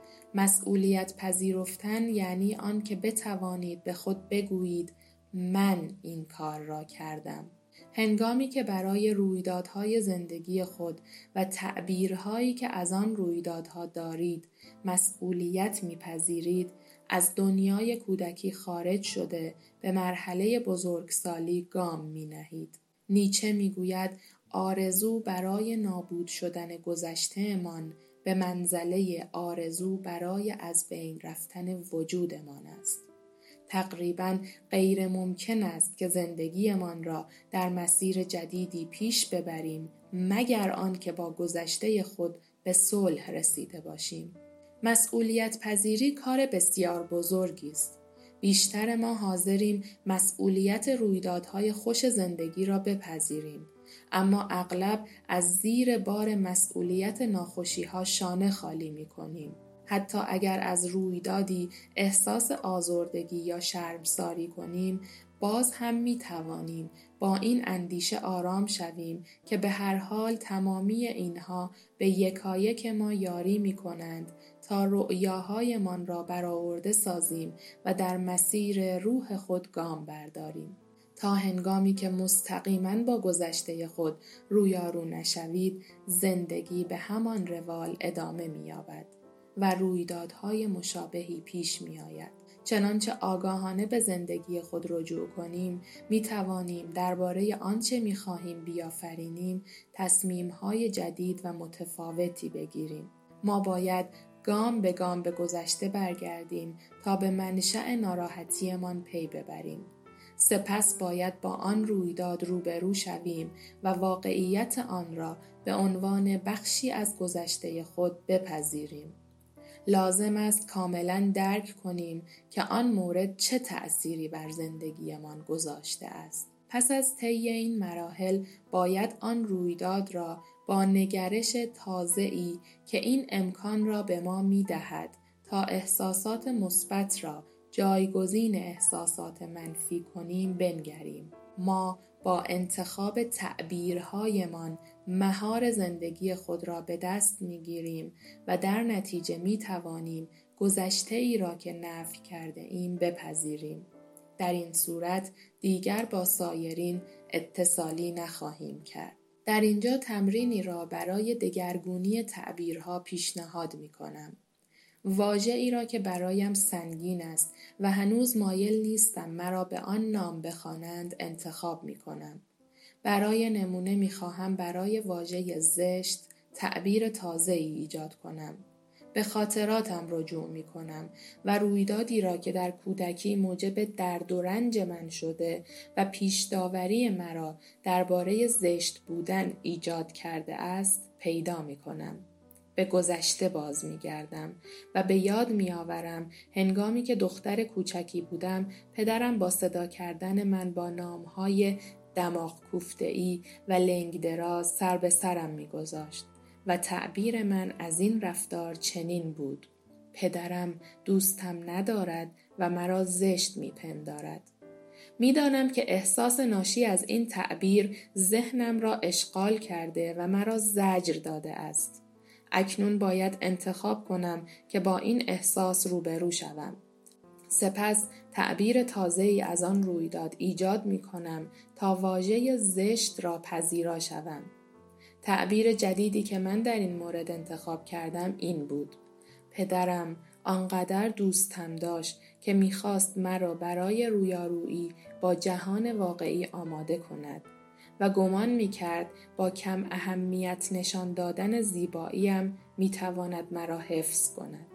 مسئولیت پذیرفتن یعنی آن که بتوانید به خود بگویید من این کار را کردم. هنگامی که برای رویدادهای زندگی خود و تعبیرهایی که از آن رویدادها دارید مسئولیت میپذیرید، از دنیای کودکی خارج شده به مرحله بزرگسالی گام می‌نهید. نیچه میگوید آرزو برای نابود شدن گذشته‌مان به منزله آرزو برای از بین رفتن وجودمان است. تقریباً غیر ممکن است که زندگیمان را در مسیر جدیدی پیش ببریم مگر آنکه با گذشته خود به صلح رسیده باشیم. مسئولیت پذیری کار بسیار بزرگی است. بیشتر ما حاضریم مسئولیت رویدادهای خوش زندگی را بپذیریم، اما اغلب از زیر بار مسئولیت ناخوشی‌ها شانه خالی می‌کنیم. حتی اگر از رویدادی احساس آزردگی یا شرمساری کنیم، باز هم می‌توانیم با این اندیشه آرام شویم که به هر حال تمامی اینها به یکایک ما یاری می‌کنند تا رؤیاهایمان را برآورده سازیم و در مسیر روح خود گام برداریم. تا هنگامی که مستقیما با گذشته خود رویارو نشوید، زندگی به همان روال ادامه می‌یابد و رویدادهای مشابهی پیش می‌آید چنانچه آگاهانه به زندگی خود رجوع کنیم، می توانیم درباره آنچه می خواهیم بیافرینیم تصمیم‌های جدید و متفاوتی بگیریم. ما باید گام به گام به گذشته برگردیم تا به منشأ ناراحتیمان پی ببریم. سپس باید با آن رویداد روبرو شویم و واقعیت آن را به عنوان بخشی از گذشته خود بپذیریم. لازم است کاملا درک کنیم که آن مورد چه تأثیری بر زندگیمان گذاشته است. پس از طی این مراحل باید آن رویداد را با نگرش تازه‌ای که این امکان را به ما می‌دهد تا احساسات مثبت را جایگزین احساسات منفی کنیم بنگریم. ما با انتخاب تعبیرهایمان مهار زندگی خود را به دست می‌گیریم و در نتیجه می‌توانیم گذشته ای را که نفی کرده ایم بپذیریم. در این صورت دیگر با سایرین اتصالی نخواهیم کرد. در اینجا تمرینی را برای دگرگونی تعبیرها پیشنهاد می‌کنم. واژه‌ای را که برایم سنگین است و هنوز مایل نیستم مرا به آن نام بخوانند انتخاب می‌کنم. برای نمونه می‌خواهم برای واژه زشت تعبیر تازه‌ای ایجاد کنم. به خاطراتم رجوع می‌کنم و رویدادی را که در کودکی موجب درد و رنج من شده و پیش‌داوری مرا درباره زشت بودن ایجاد کرده است پیدا می‌کنم. به گذشته باز می‌گردم و به یاد می‌آورم هنگامی که دختر کوچکی بودم پدرم با صدا کردن من با نام‌های دماغ کوفته‌ای و لنگ دراز سر به سرم می‌گذاشت و تعبیر من از این رفتار چنین بود: پدرم دوستم ندارد و مرا زشت می‌پندارد. می‌دانم که احساس ناشی از این تعبیر ذهنم را اشغال کرده و مرا زجر داده است. اکنون باید انتخاب کنم که با این احساس روبرو شوم. سپس تعبیر تازه‌ای از آن رویداد ایجاد می‌کنم تا واژه زشت را پذیرا شوم. تعبیر جدیدی که من در این مورد انتخاب کردم این بود: پدرم آنقدر دوستم داشت که می‌خواست مرا برای رویارویی با جهان واقعی آماده کند و گمان می‌کرد با کم اهمیت نشان دادن زیباییم می‌تواند مرا حفظ کند.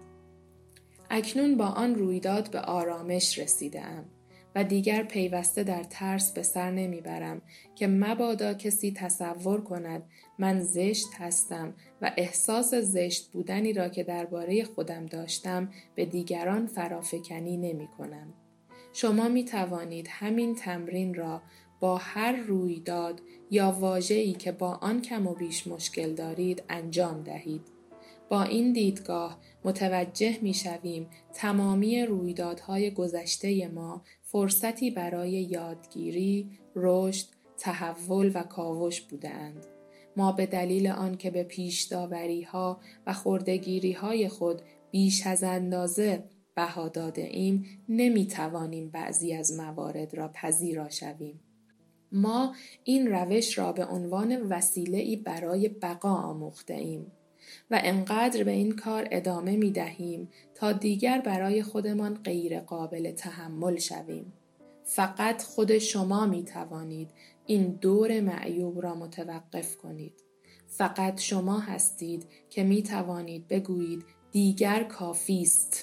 اکنون با آن رویداد به آرامش رسیده‌ام و دیگر پیوسته در ترس به سر نمیبرم که مبادا کسی تصور کند من زشت هستم و احساس زشت بودنی را که درباره خودم داشتم به دیگران فرافکنی نمی کنم. شما می توانید همین تمرین را با هر رویداد یا واژه‌ای که با آن کم و بیش مشکل دارید انجام دهید. با این دیدگاه متوجه می شویم تمامی رویدادهای گذشته ما فرصتی برای یادگیری، رشد، تحول و کاوش بودند. ما به دلیل آنکه به پیش‌داوری‌ها و خرده‌گیری‌های خود بیش از اندازه بها داده ایم نمی توانیم بعضی از موارد را پذیرا شویم. ما این روش را به عنوان وسیله‌ای برای بقا آموخته ایم و انقدر به این کار ادامه می دهیم تا دیگر برای خودمان غیر قابل تحمل شویم. فقط خود شما می توانید این دور معیوب را متوقف کنید. فقط شما هستید که می توانید بگویید دیگر کافی است.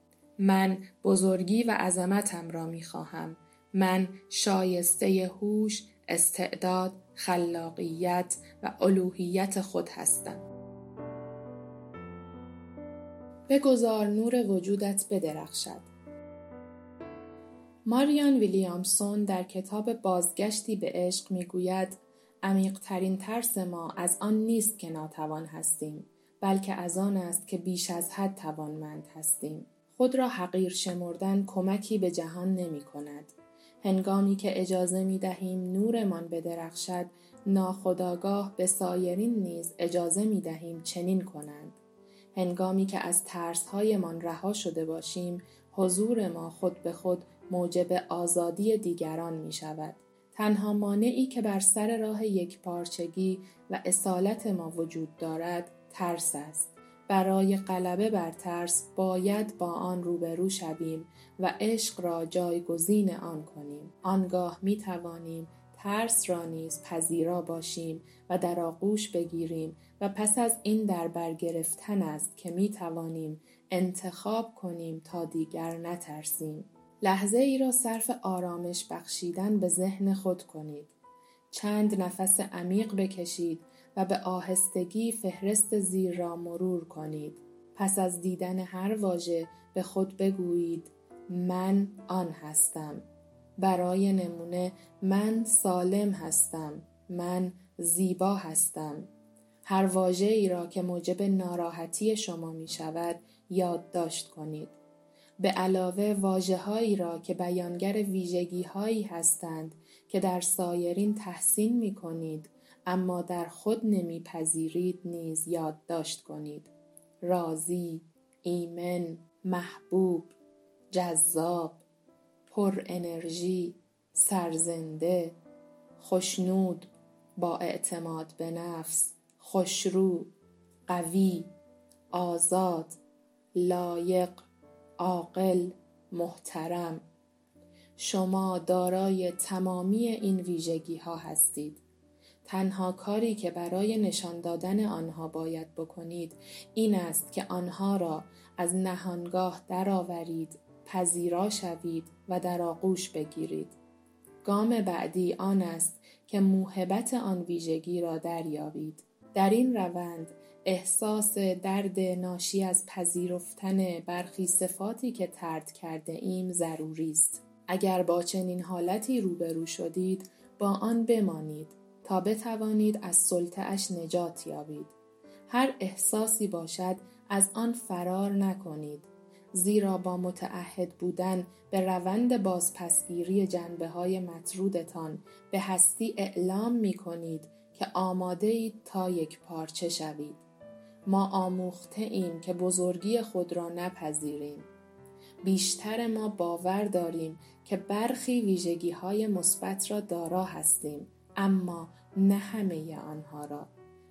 من بزرگی و عظمتم را می خواهم. من شایسته هوش، استعداد، خلاقیت و الوهیت خود هستم. بگذار نور وجودت بدرخشد. ماریان ویلیامسون در کتاب بازگشتی به عشق میگوید عمیق‌ترین ترس ما از آن نیست که ناتوان هستیم، بلکه از آن است که بیش از حد توانمند هستیم. خود را حقیر شمردن کمکی به جهان نمی کند. هنگامی که اجازه می دهیم نورمان بدرخشد، ناخودآگاه به سایرین نیز اجازه می دهیم چنین کنند. هنگامی که از ترس‌هایمان رها شده باشیم، حضور ما خود به خود موجب آزادی دیگران می شود. تنها مانعی که بر سر راه یکپارچگی و اصالت ما وجود دارد، ترس است. برای غلبه بر ترس باید با آن روبرو شویم و عشق را جایگزین آن کنیم. آنگاه می توانیم ترس را نیز پذیرا باشیم و در آغوش بگیریم و پس از این در بر گرفتن است که می توانیم انتخاب کنیم تا دیگر نترسیم. لحظه ای را صرف آرامش بخشیدن به ذهن خود کنید. چند نفس عمیق بکشید و به آهستگی فهرست زیر را مرور کنید. پس از دیدن هر واژه به خود بگویید من آن هستم. برای نمونه من سالم هستم. من زیبا هستم. هر واژه‌ای را که موجب ناراحتی شما می شود یادداشت کنید. به علاوه واژه‌هایی را که بیانگر ویژگی‌هایی هستند که در سایرین تحسین می کنید اما در خود نمیپذیرید نیز یادداشت کنید. راضی، ایمن، محبوب، جذاب، پر انرژی، سرزنده، خوشنود، با اعتماد به نفس، خوشرو، قوی، آزاد، لایق، عاقل، محترم. شما دارای تمامی این ویژگی ها هستید. تنها کاری که برای نشان دادن آنها باید بکنید این است که آنها را از نهانگاه درآورید، پذیرا شوید و در آغوش بگیرید. گام بعدی آن است که موهبت آن ویژگی را دریابید. در این روند احساس درد ناشی از پذیرفتن برخی صفاتی که طرد کرده ایم ضروری است. اگر با چنین حالتی روبرو شدید با آن بمانید تا بتوانید از سلطه‌اش نجات یابید. هر احساسی باشد از آن فرار نکنید، زیرا با متعهد بودن به روند بازپسگیری جنبه‌های مطرودتان به هستی اعلام می‌کنید که آماده اید تا یک پارچه شوید. ما آموخته ایم که بزرگی خود را نپذیریم. بیشتر ما باور داریم که برخی ویژگی‌های مثبت را دارا هستیم، اما نه همه آنها را.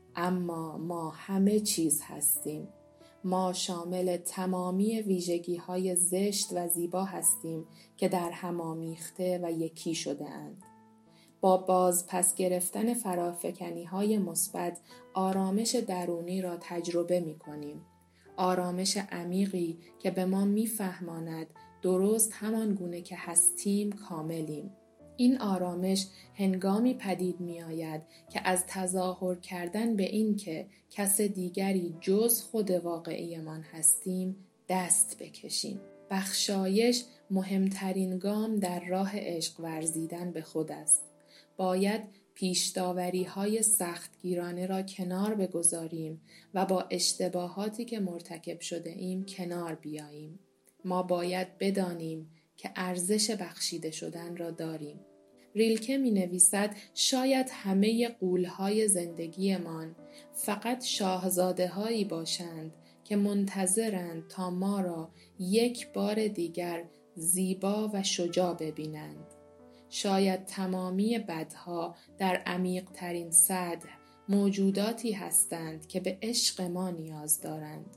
اما ما همه چیز هستیم. ما شامل تمامی ویژگی‌های زشت و زیبا هستیم که در هم آمیخته و یکی شده اند. با باز پس گرفتن فرافکنی‌های مثبت آرامش درونی را تجربه می‌کنیم. آرامش عمیقی که به ما می‌فهماند درست همان گونه که هستیم کاملیم. این آرامش هنگامی پدید می آید که از تظاهر کردن به این که کس دیگری جز خود واقعی من هستیم دست بکشیم. بخشایش مهمترین گام در راه عشق ورزیدن به خود است. باید پیش‌داوری‌های سختگیرانه را کنار بگذاریم و با اشتباهاتی که مرتکب شده ایم کنار بیاییم. ما باید بدانیم که ارزش بخشیده شدن را داریم. ریلکه می نویسد شاید همه غول‌های زندگیمان فقط شاهزاده هایی باشند که منتظرند تا ما را یک بار دیگر زیبا و شجاع ببینند. شاید تمامی بدها در عمیق ترین سطح موجوداتی هستند که به عشق ما نیاز دارند.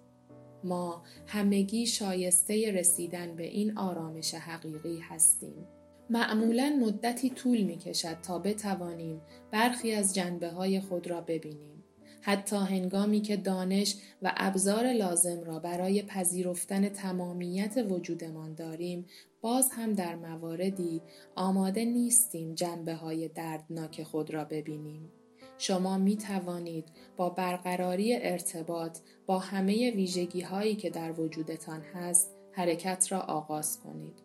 ما همگی شایسته رسیدن به این آرامش حقیقی هستیم. معمولاً مدتی طول می کشد تا بتوانیم برخی از جنبه‌های خود را ببینیم. حتی هنگامی که دانش و ابزار لازم را برای پذیرفتن تمامیت وجودمان داریم، باز هم در مواردی آماده نیستیم جنبه‌های دردناک خود را ببینیم. شما می توانید با برقراری ارتباط با همه ویژگی‌هایی که در وجودتان هست، حرکت را آغاز کنید.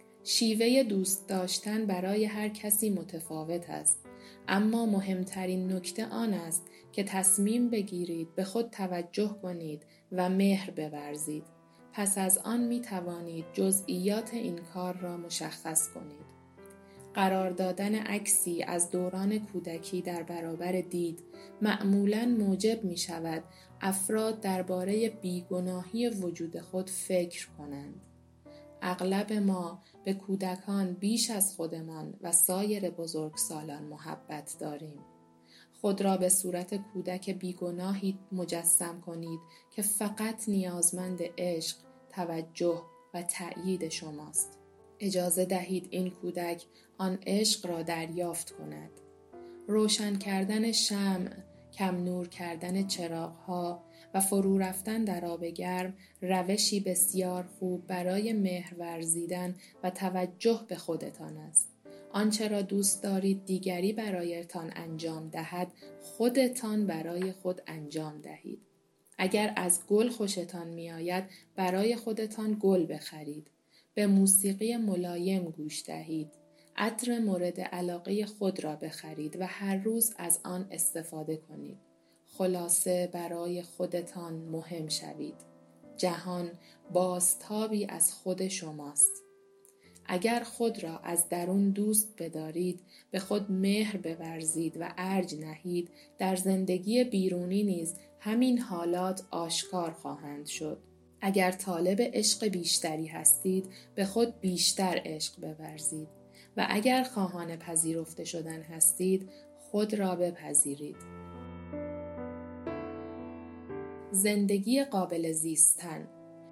شیوه دوست داشتن برای هر کسی متفاوت است، اما مهمترین نکته آن است که تصمیم بگیرید به خود توجه کنید و مهر بورزید. پس از آن می توانید جزئیات این کار را مشخص کنید. قرار دادن عکسی از دوران کودکی در برابر دید معمولاً موجب می شود افراد درباره بیگناهی وجود خود فکر کنند. اغلب ما به کودکان بیش از خودمان و سایر بزرگسالان محبت داریم. خود را به صورت کودک بیگناهی مجسم کنید که فقط نیازمند عشق، توجه و تأیید شماست. اجازه دهید این کودک آن عشق را دریافت کند. روشن کردن شمع، کم نور کردن چراغ‌ها و فرو رفتن در آب گرم روشی بسیار خوب برای مهر ورزیدن و توجه به خودتان است. آنچه را دوست دارید دیگری برایتان انجام دهد، خودتان برای خود انجام دهید. اگر از گل خوشتان می‌آید، برای خودتان گل بخرید. به موسیقی ملایم گوش دهید. عطر مورد علاقه خود را بخرید و هر روز از آن استفاده کنید. خلاصه برای خودتان مهم شوید. جهان بازتابی از خود شماست. اگر خود را از درون دوست بدارید، به خود مهر بورزید و ارج نهید، در زندگی بیرونی نیز همین حالات آشکار خواهند شد. اگر طالب عشق بیشتری هستید، به خود بیشتر عشق بورزید و اگر خواهان پذیرفته شدن هستید، خود را بپذیرید. زندگی قابل زیستن.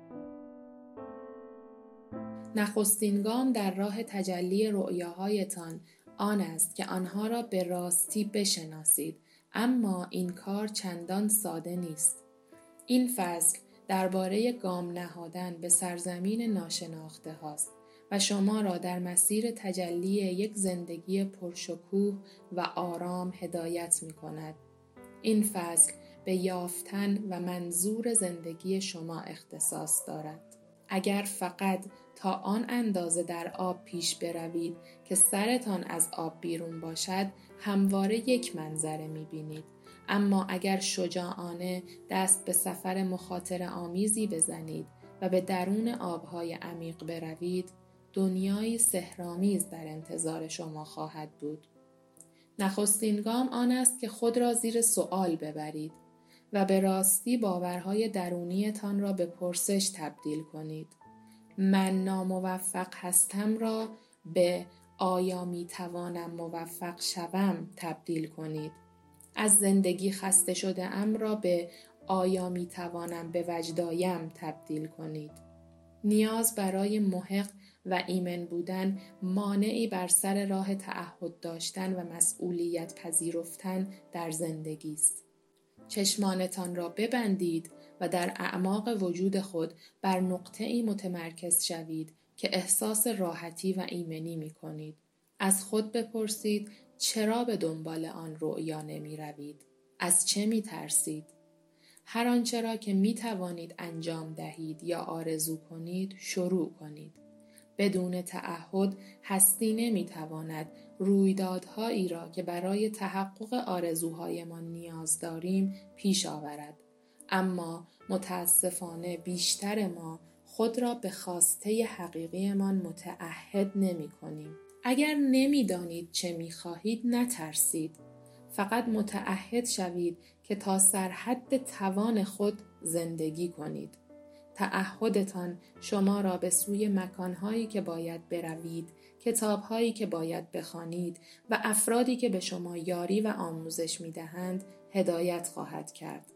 نخستین گام در راه تجلی رؤیاهایتان آن است که آنها را به راستی بشناسید، اما این کار چندان ساده نیست. این فصل درباره گام نهادن به سرزمین ناشناخته هاست و شما را در مسیر تجلی یک زندگی پرشکوه و آرام هدایت می کند. این فصل به یافتن و منظور زندگی شما اختصاص دارد. اگر فقط تا آن اندازه در آب پیش بروید که سرتان از آب بیرون باشد، همواره یک منظره می بینید. اما اگر شجاعانه دست به سفر مخاطره آمیزی بزنید و به درون آبهای عمیق بروید، دنیایی سحرآمیز در انتظار شما خواهد بود. نخستین گام آن است که خود را زیر سؤال ببرید و به راستی باورهای درونیتان را به پرسش تبدیل کنید. من ناموفق هستم را به آیا می توانم موفق شوم تبدیل کنید. از زندگی خسته شده ام را به آیا می توانم به وجد آیم تبدیل کنید. نیاز برای محق و ایمن بودن مانعی بر سر راه تعهد داشتن و مسئولیت پذیرفتن در زندگی است. چشمانتان را ببندید و در اعماق وجود خود بر نقطه‌ای متمرکز شوید که احساس راحتی و ایمنی می کنید. از خود بپرسید چرا به دنبال آن رؤیا نمی روید؟ از چه می ترسید؟ هر آنچه را که می توانید انجام دهید یا آرزو کنید، شروع کنید. بدون تعهد هستی نمی تواند رویدادهایی را که برای تحقق آرزوهایمان نیاز داریم پیش آورد. اما متاسفانه بیشتر ما خود را به خواسته حقیقیمان متعهد نمی کنیم. اگر نمی دانید چه می خواهید نترسید. فقط متعهد شوید که تا سرحد توان خود زندگی کنید. تعهدتان شما را به سوی مکانهایی که باید بروید، کتابهایی که باید بخوانید و افرادی که به شما یاری و آموزش می‌دهند هدایت خواهد کرد.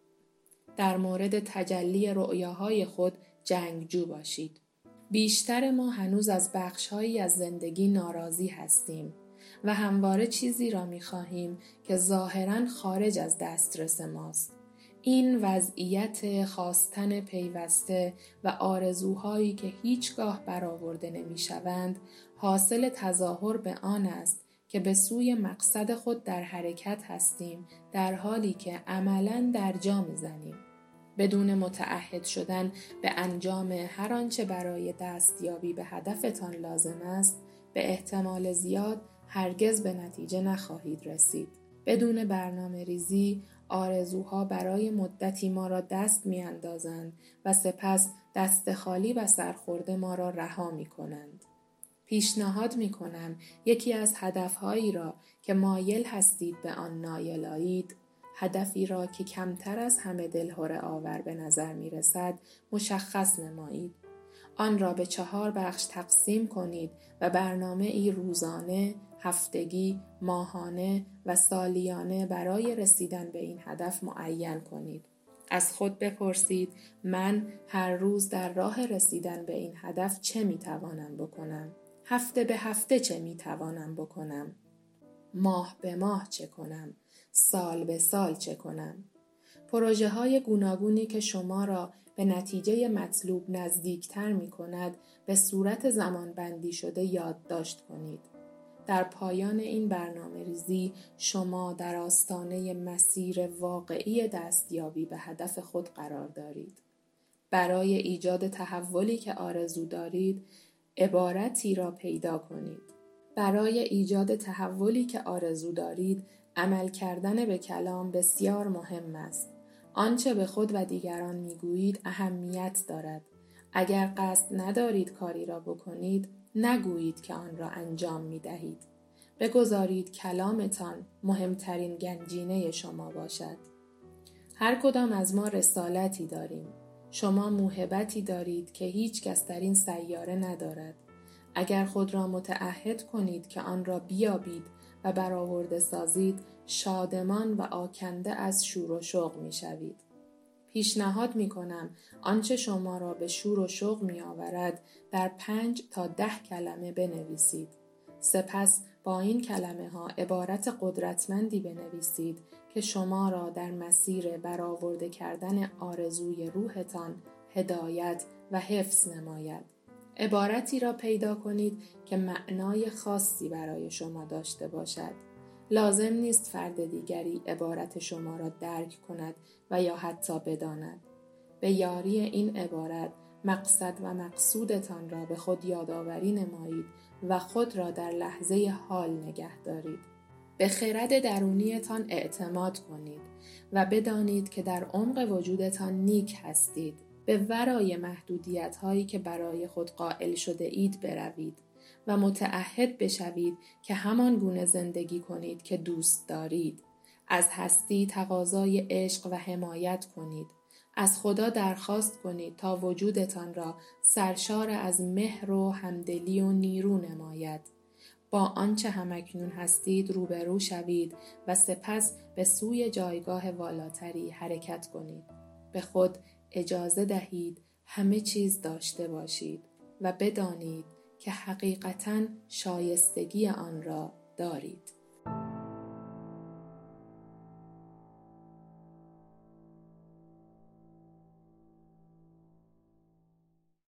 در مورد تجلی رؤیاهای خود جنگجو باشید. بیشتر ما هنوز از بخش‌هایی از زندگی ناراضی هستیم و همواره چیزی را می‌خواهیم که ظاهراً خارج از دسترس ماست. این وضعیت خواستن پیوسته و آرزوهایی که هیچگاه برآورده نمی‌شوند، حاصل تظاهر به آن است که به سوی مقصد خود در حرکت هستیم، در حالی که عملاً در جا می‌زنیم. بدون متعهد شدن به انجام هر آنچه برای دستیابی به هدفتان لازم است، به احتمال زیاد هرگز به نتیجه نخواهید رسید. بدون برنامه ریزی، آرزوها برای مدتی ما را دست می اندازند و سپس دست خالی و سرخورده ما را رها می کنند. پیشنهاد می کنم یکی از هدفهایی را که مایل هستید به آن نایل آیید، هدفی را که کمتر از همه دلهره آور به نظر می رسد، مشخص نمایید. آن را به 4 بخش تقسیم کنید و برنامه ای روزانه، هفتگی، ماهانه و سالیانه برای رسیدن به این هدف معین کنید. از خود بپرسید من هر روز در راه رسیدن به این هدف چه میتوانم بکنم؟ هفته به هفته چه میتوانم بکنم؟ ماه به ماه چه کنم؟ سال به سال چه کنم؟ پروژه های گوناگونی که شما را به نتیجه مطلوب نزدیکتر می کند به صورت زمان بندی شده یادداشت کنید. در پایان این برنامه ریزی شما در آستانه مسیر واقعی دستیابی به هدف خود قرار دارید. برای ایجاد تحولی که آرزو دارید، عبارتی را پیدا کنید. برای ایجاد تحولی که آرزو دارید، عمل کردن به کلام بسیار مهم است. آنچه به خود و دیگران میگویید اهمیت دارد. اگر قصد ندارید کاری را بکنید، نگویید که آن را انجام می‌دهید. بگذارید کلامتان مهمترین گنجینه شما باشد. هر کدام از ما رسالتی داریم. شما موهبتی دارید که هیچ کس در این سیاره ندارد. اگر خود را متعهد کنید که آن را بیابید و برآورده سازید، شادمان و آکنده از شور و شوق می شوید. پیشنهاد می کنم آنچه شما را به شور و شوق می آورد در 5 تا 10 کلمه بنویسید. سپس با این کلمه ها عبارت قدرتمندی بنویسید که شما را در مسیر برآورده کردن آرزوی روحتان هدایت و حفظ نماید. عبارتی را پیدا کنید که معنای خاصی برای شما داشته باشد. لازم نیست فرد دیگری عبارت شما را درک کند و یا حتی بداند. به یاری این عبارت مقصد و مقصودتان را به خود یادآوری نمایید و خود را در لحظه حال نگه دارید. به خرد درونیتان اعتماد کنید و بدانید که در عمق وجودتان نیک هستید. به ورای محدودیت هایی که برای خود قائل شده اید بروید و متعهد بشوید که همان گونه زندگی کنید که دوست دارید. از هستی تقاضای عشق و حمایت کنید. از خدا درخواست کنید تا وجودتان را سرشار از مهر و همدلی و نیرو نماید. با آنچه همکنون هستید روبرو شوید و سپس به سوی جایگاه والاتری حرکت کنید. به خود اجازه دهید همه چیز داشته باشید و بدانید که حقیقتاً شایستگی آن را دارید.